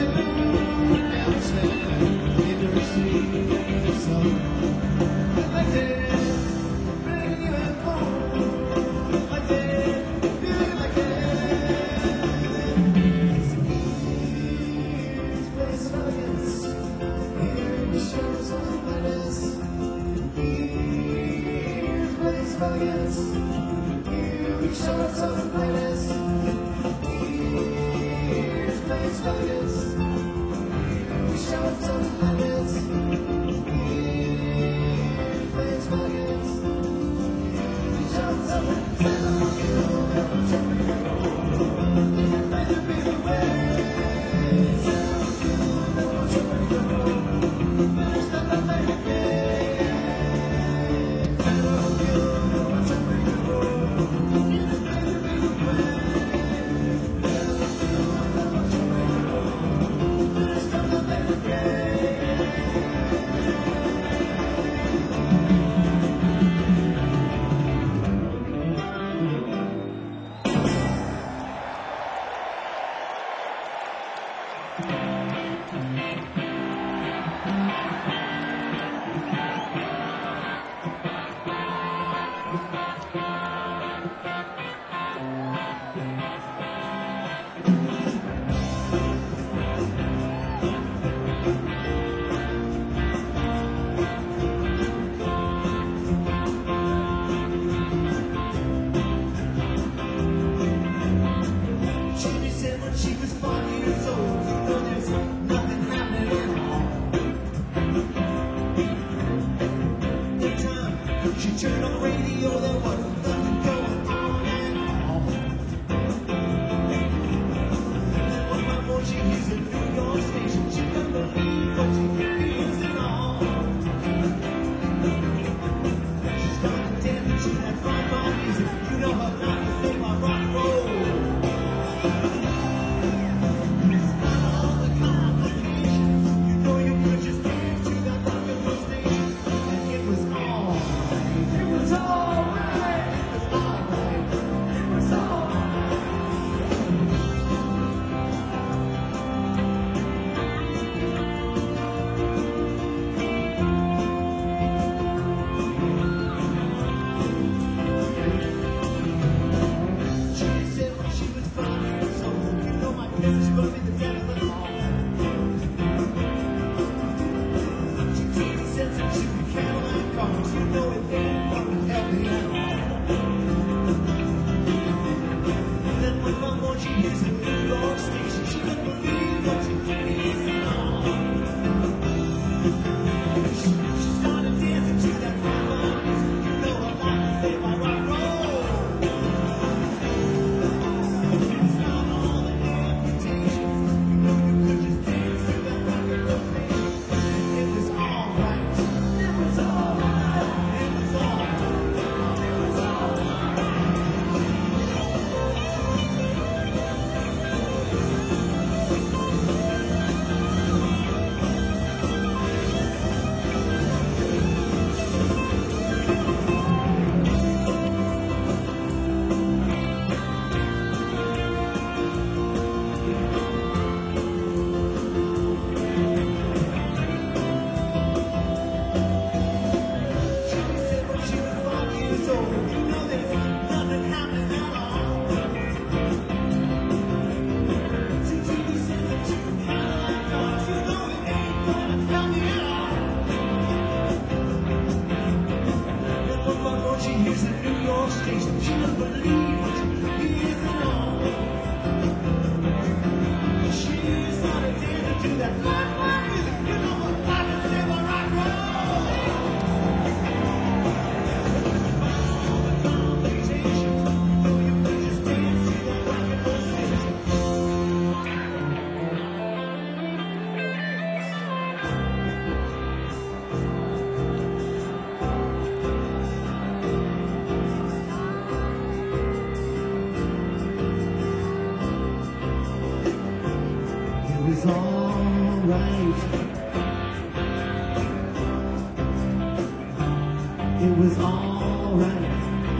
[SPEAKER 1] downstairs in the sea of sun. Like this, bring you at home. Like this, feel like this. Here's place nuggets. Here we show some lettuce. Here's place nuggets. Here we show some lettuce. Space nuggets.
[SPEAKER 2] She said when she was 5 years old, you know there's nothing happening at all. The time she turned on the radio, there was nothing going on at all. Then one by one she hears a New York station, she couldn't believe what she hears at all. She started dancing to that fine music, you know her life is saved by rock and roll. It was alright. It was alright.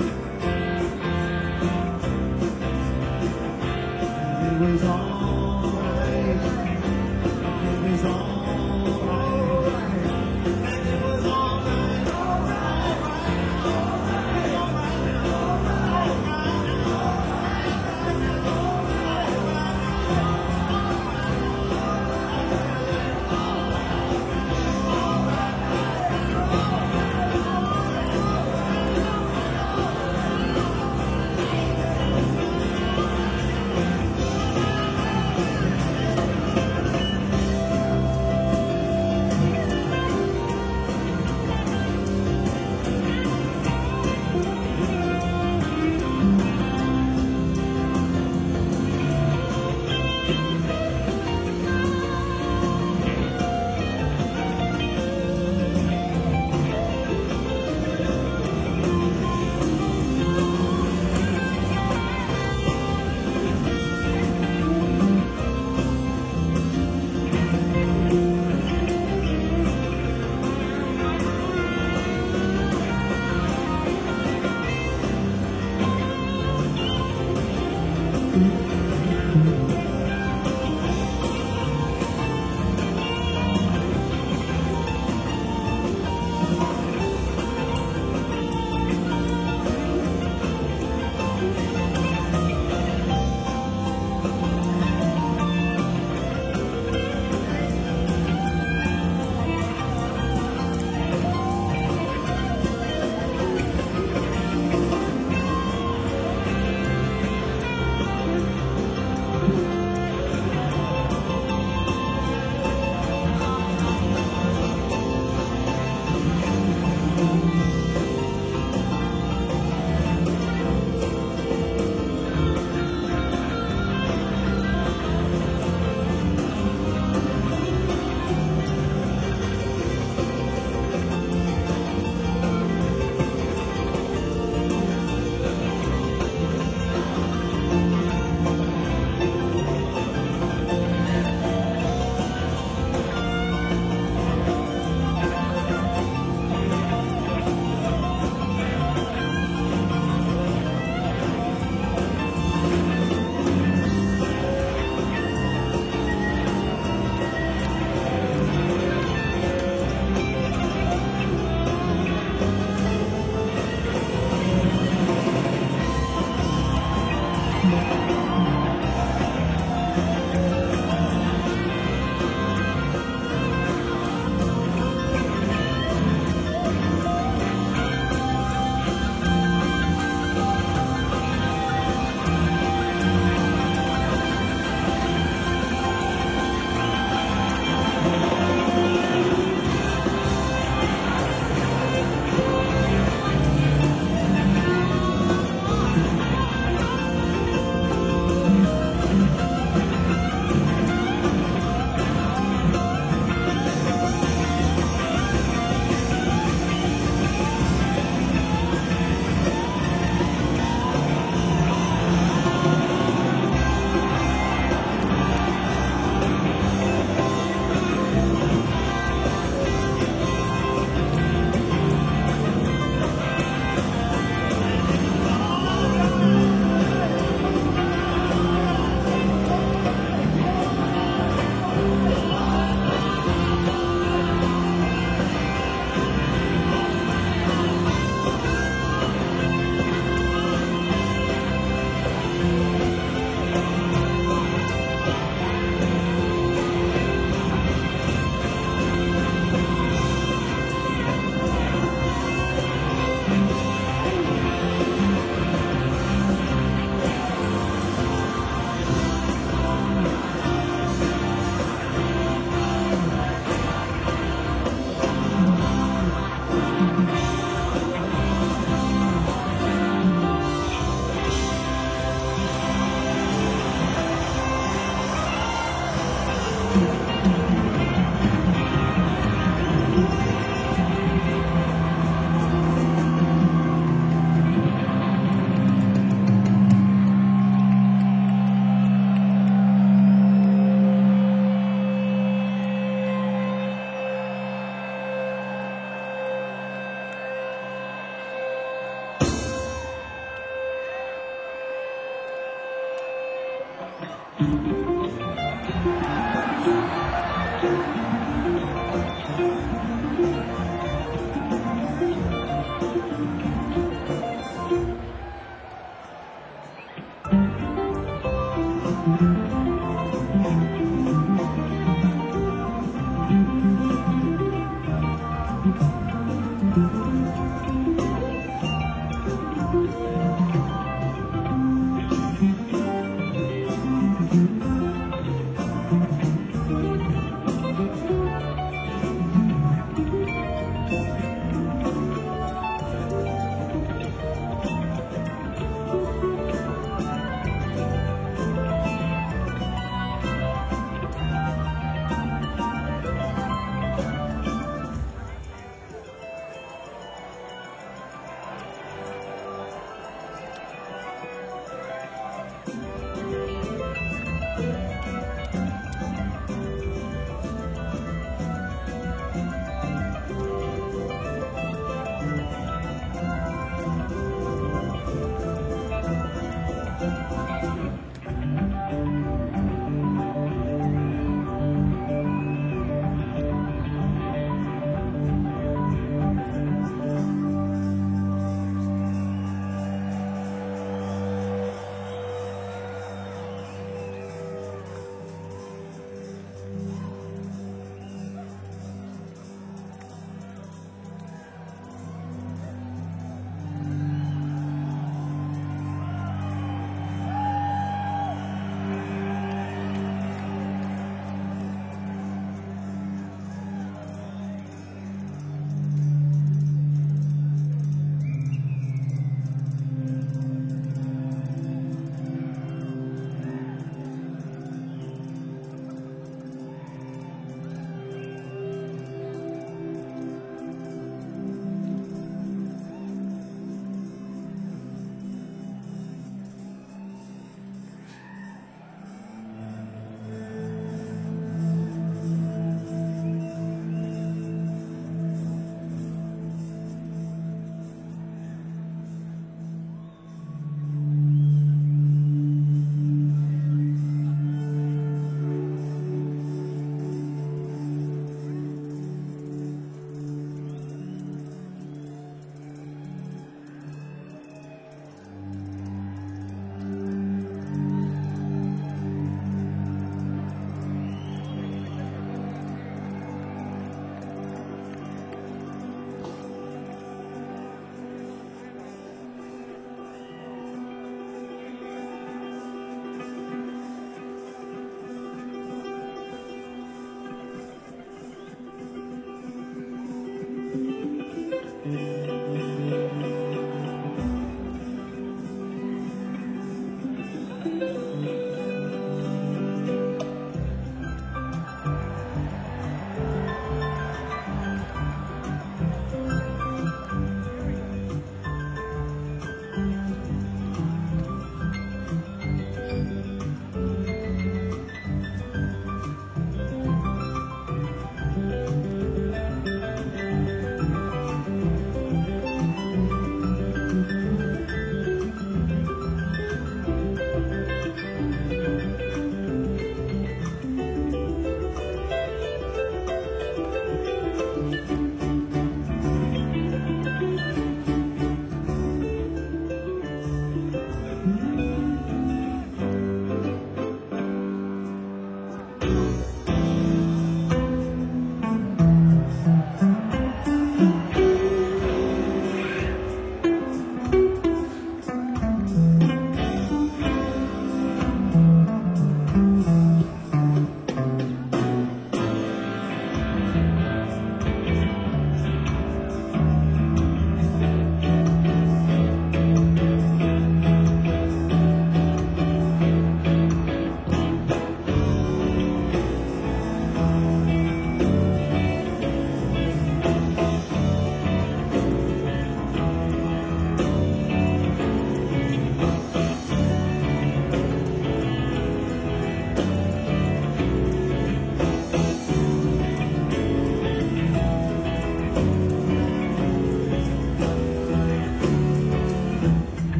[SPEAKER 2] It was alright. It was alright. And it was alright.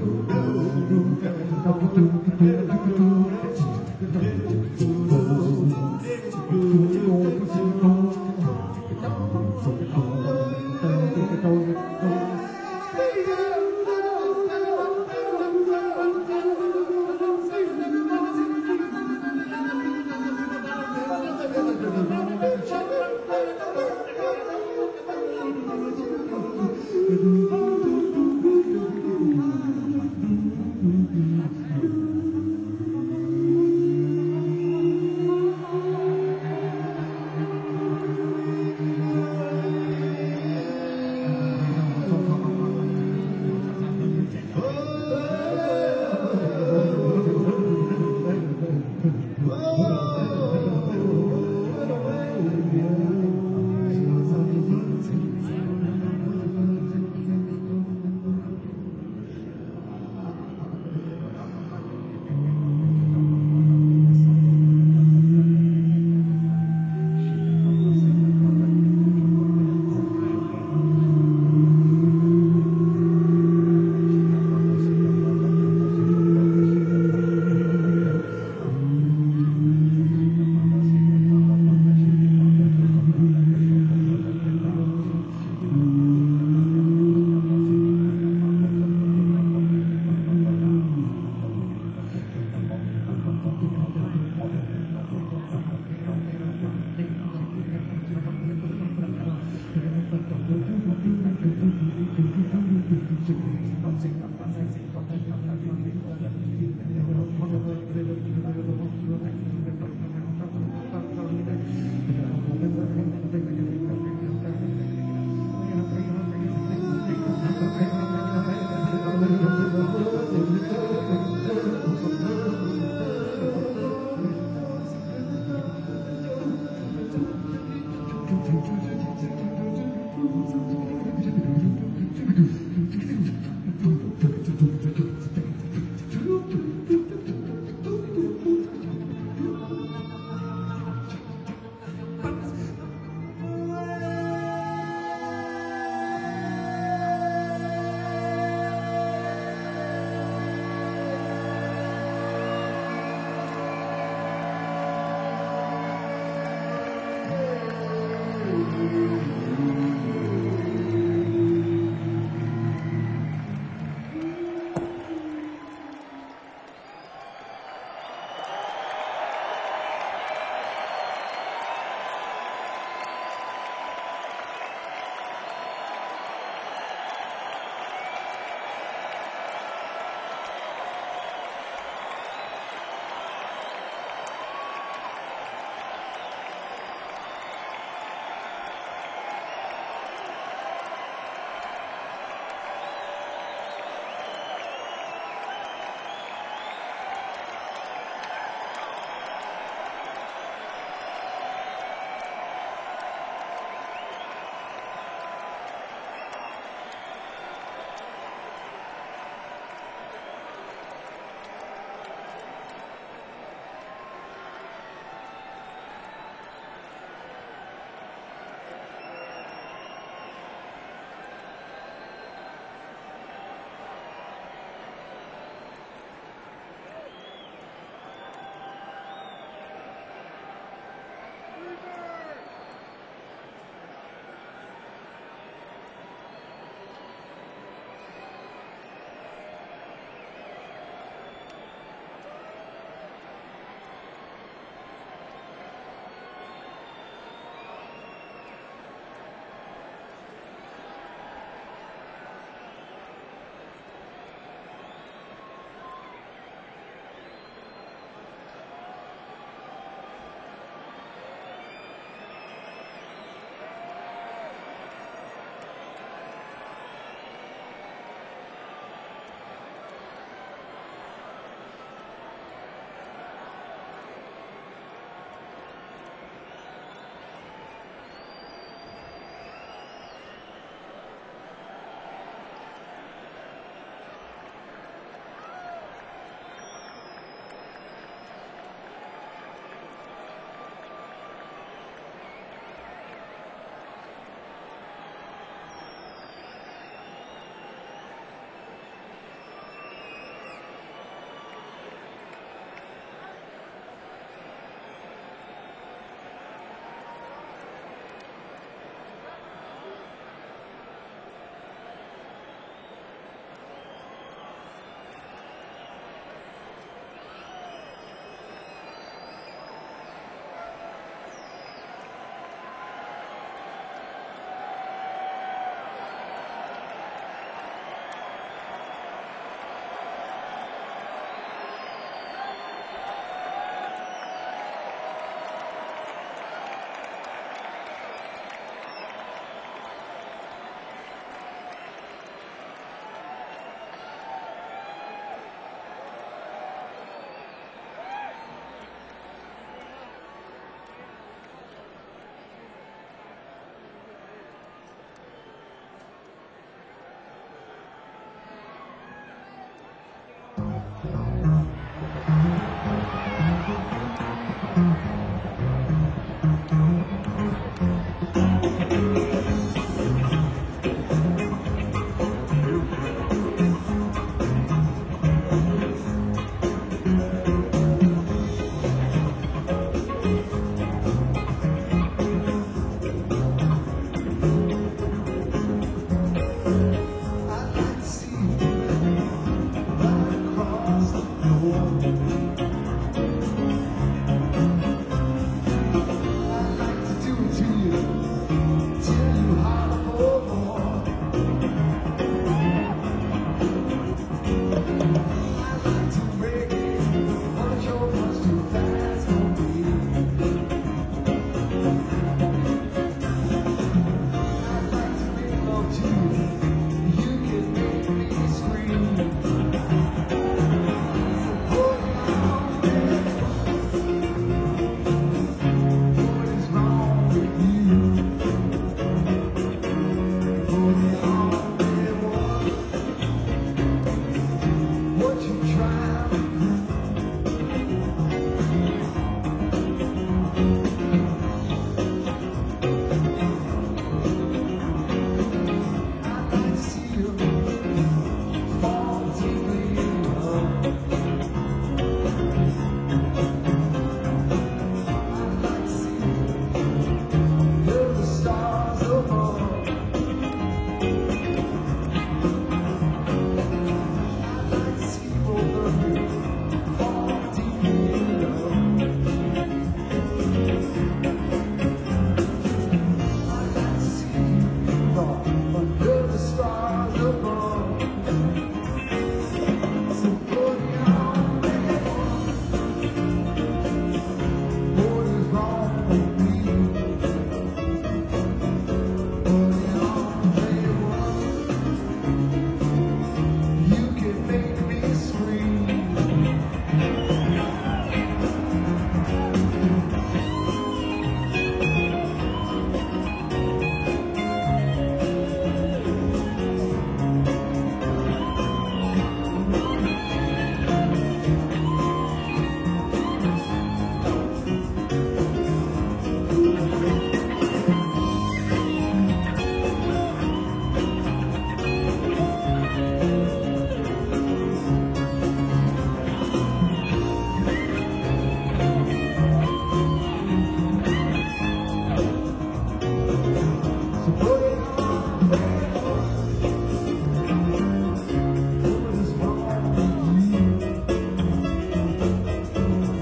[SPEAKER 2] Bye.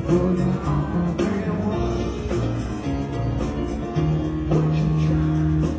[SPEAKER 2] Rolling on my way to work. Would you try?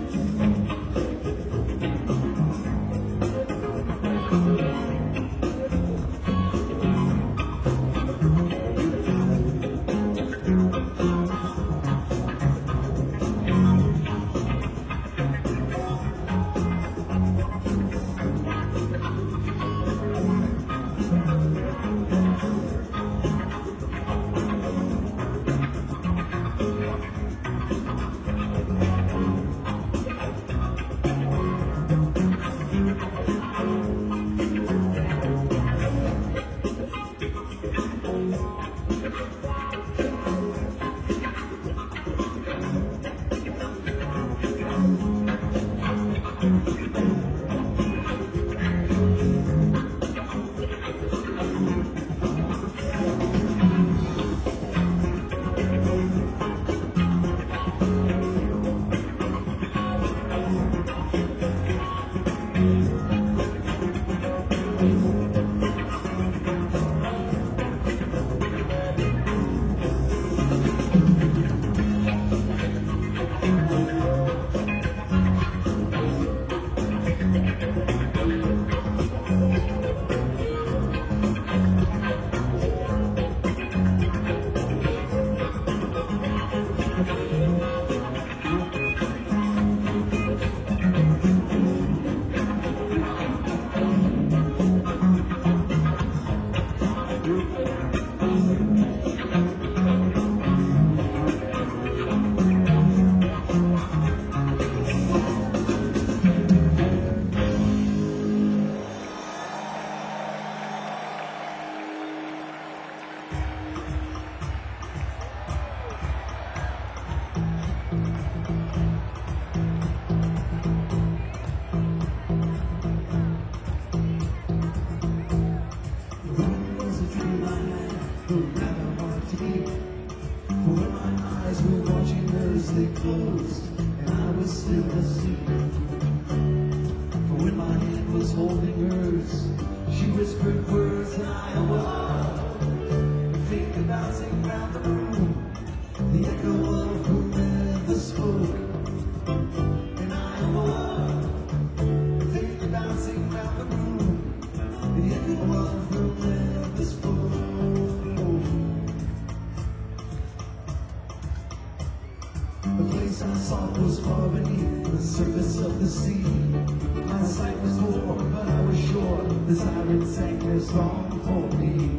[SPEAKER 2] They closed, and I was still asleep. For when my hand was holding hers, she whispered words, and I awoke. Think about singing round the room, the echo of her never spoke. And I awoke. Think about singing round the room, the echo of her never spoke. The place I sought was far beneath the surface of the sea. My sight was poor, but I was sure the siren sang their song for me.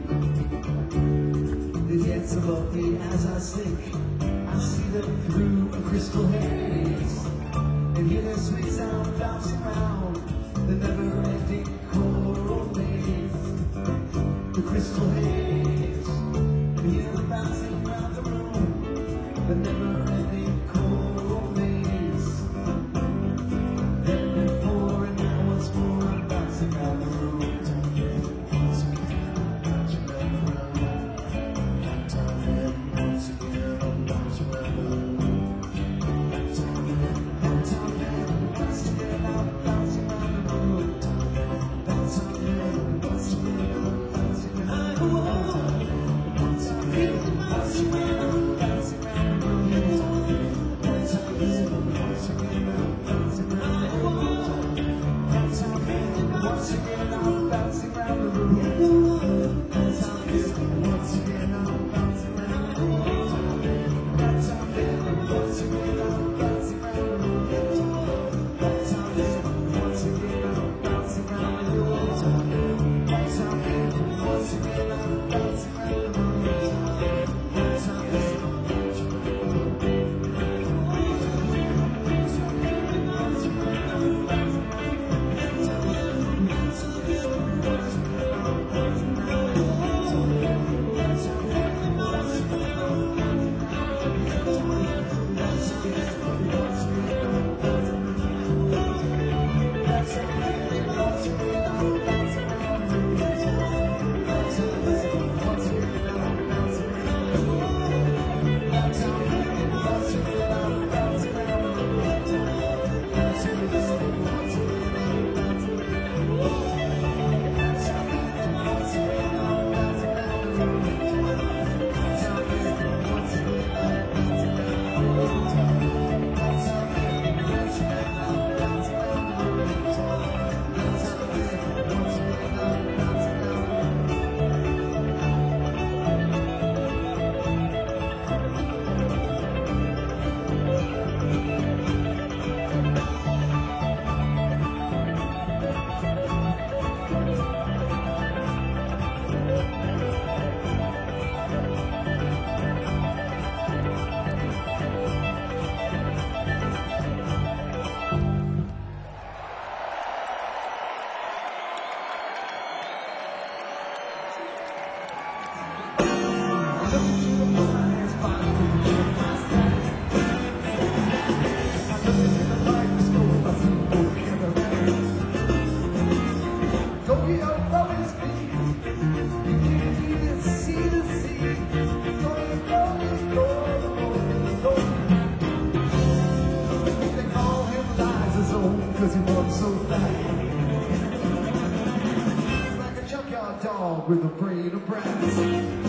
[SPEAKER 2] It gets above me as I sink. I see them through a crystal haze, and hear their sweet sound bouncing round the never-ending coral maze. The crystal haze, and hear them bouncing round the room, the never-ending coral maze. Then before and now once more I'm bouncing around the room. Once again, bouncing around the room. That time and once again I'm bouncing around the room. That time and once again I'm bouncing around the room. That time and once again I'm bouncing around the room. Once again,
[SPEAKER 1] look into the eyes, find my style. I look into the microscope, I see both cameras. Tokyo love is me. You can't even see the sea. Go. They call him Liza's own, cause he walks so fast. Like a junkyard dog with a brain of brass.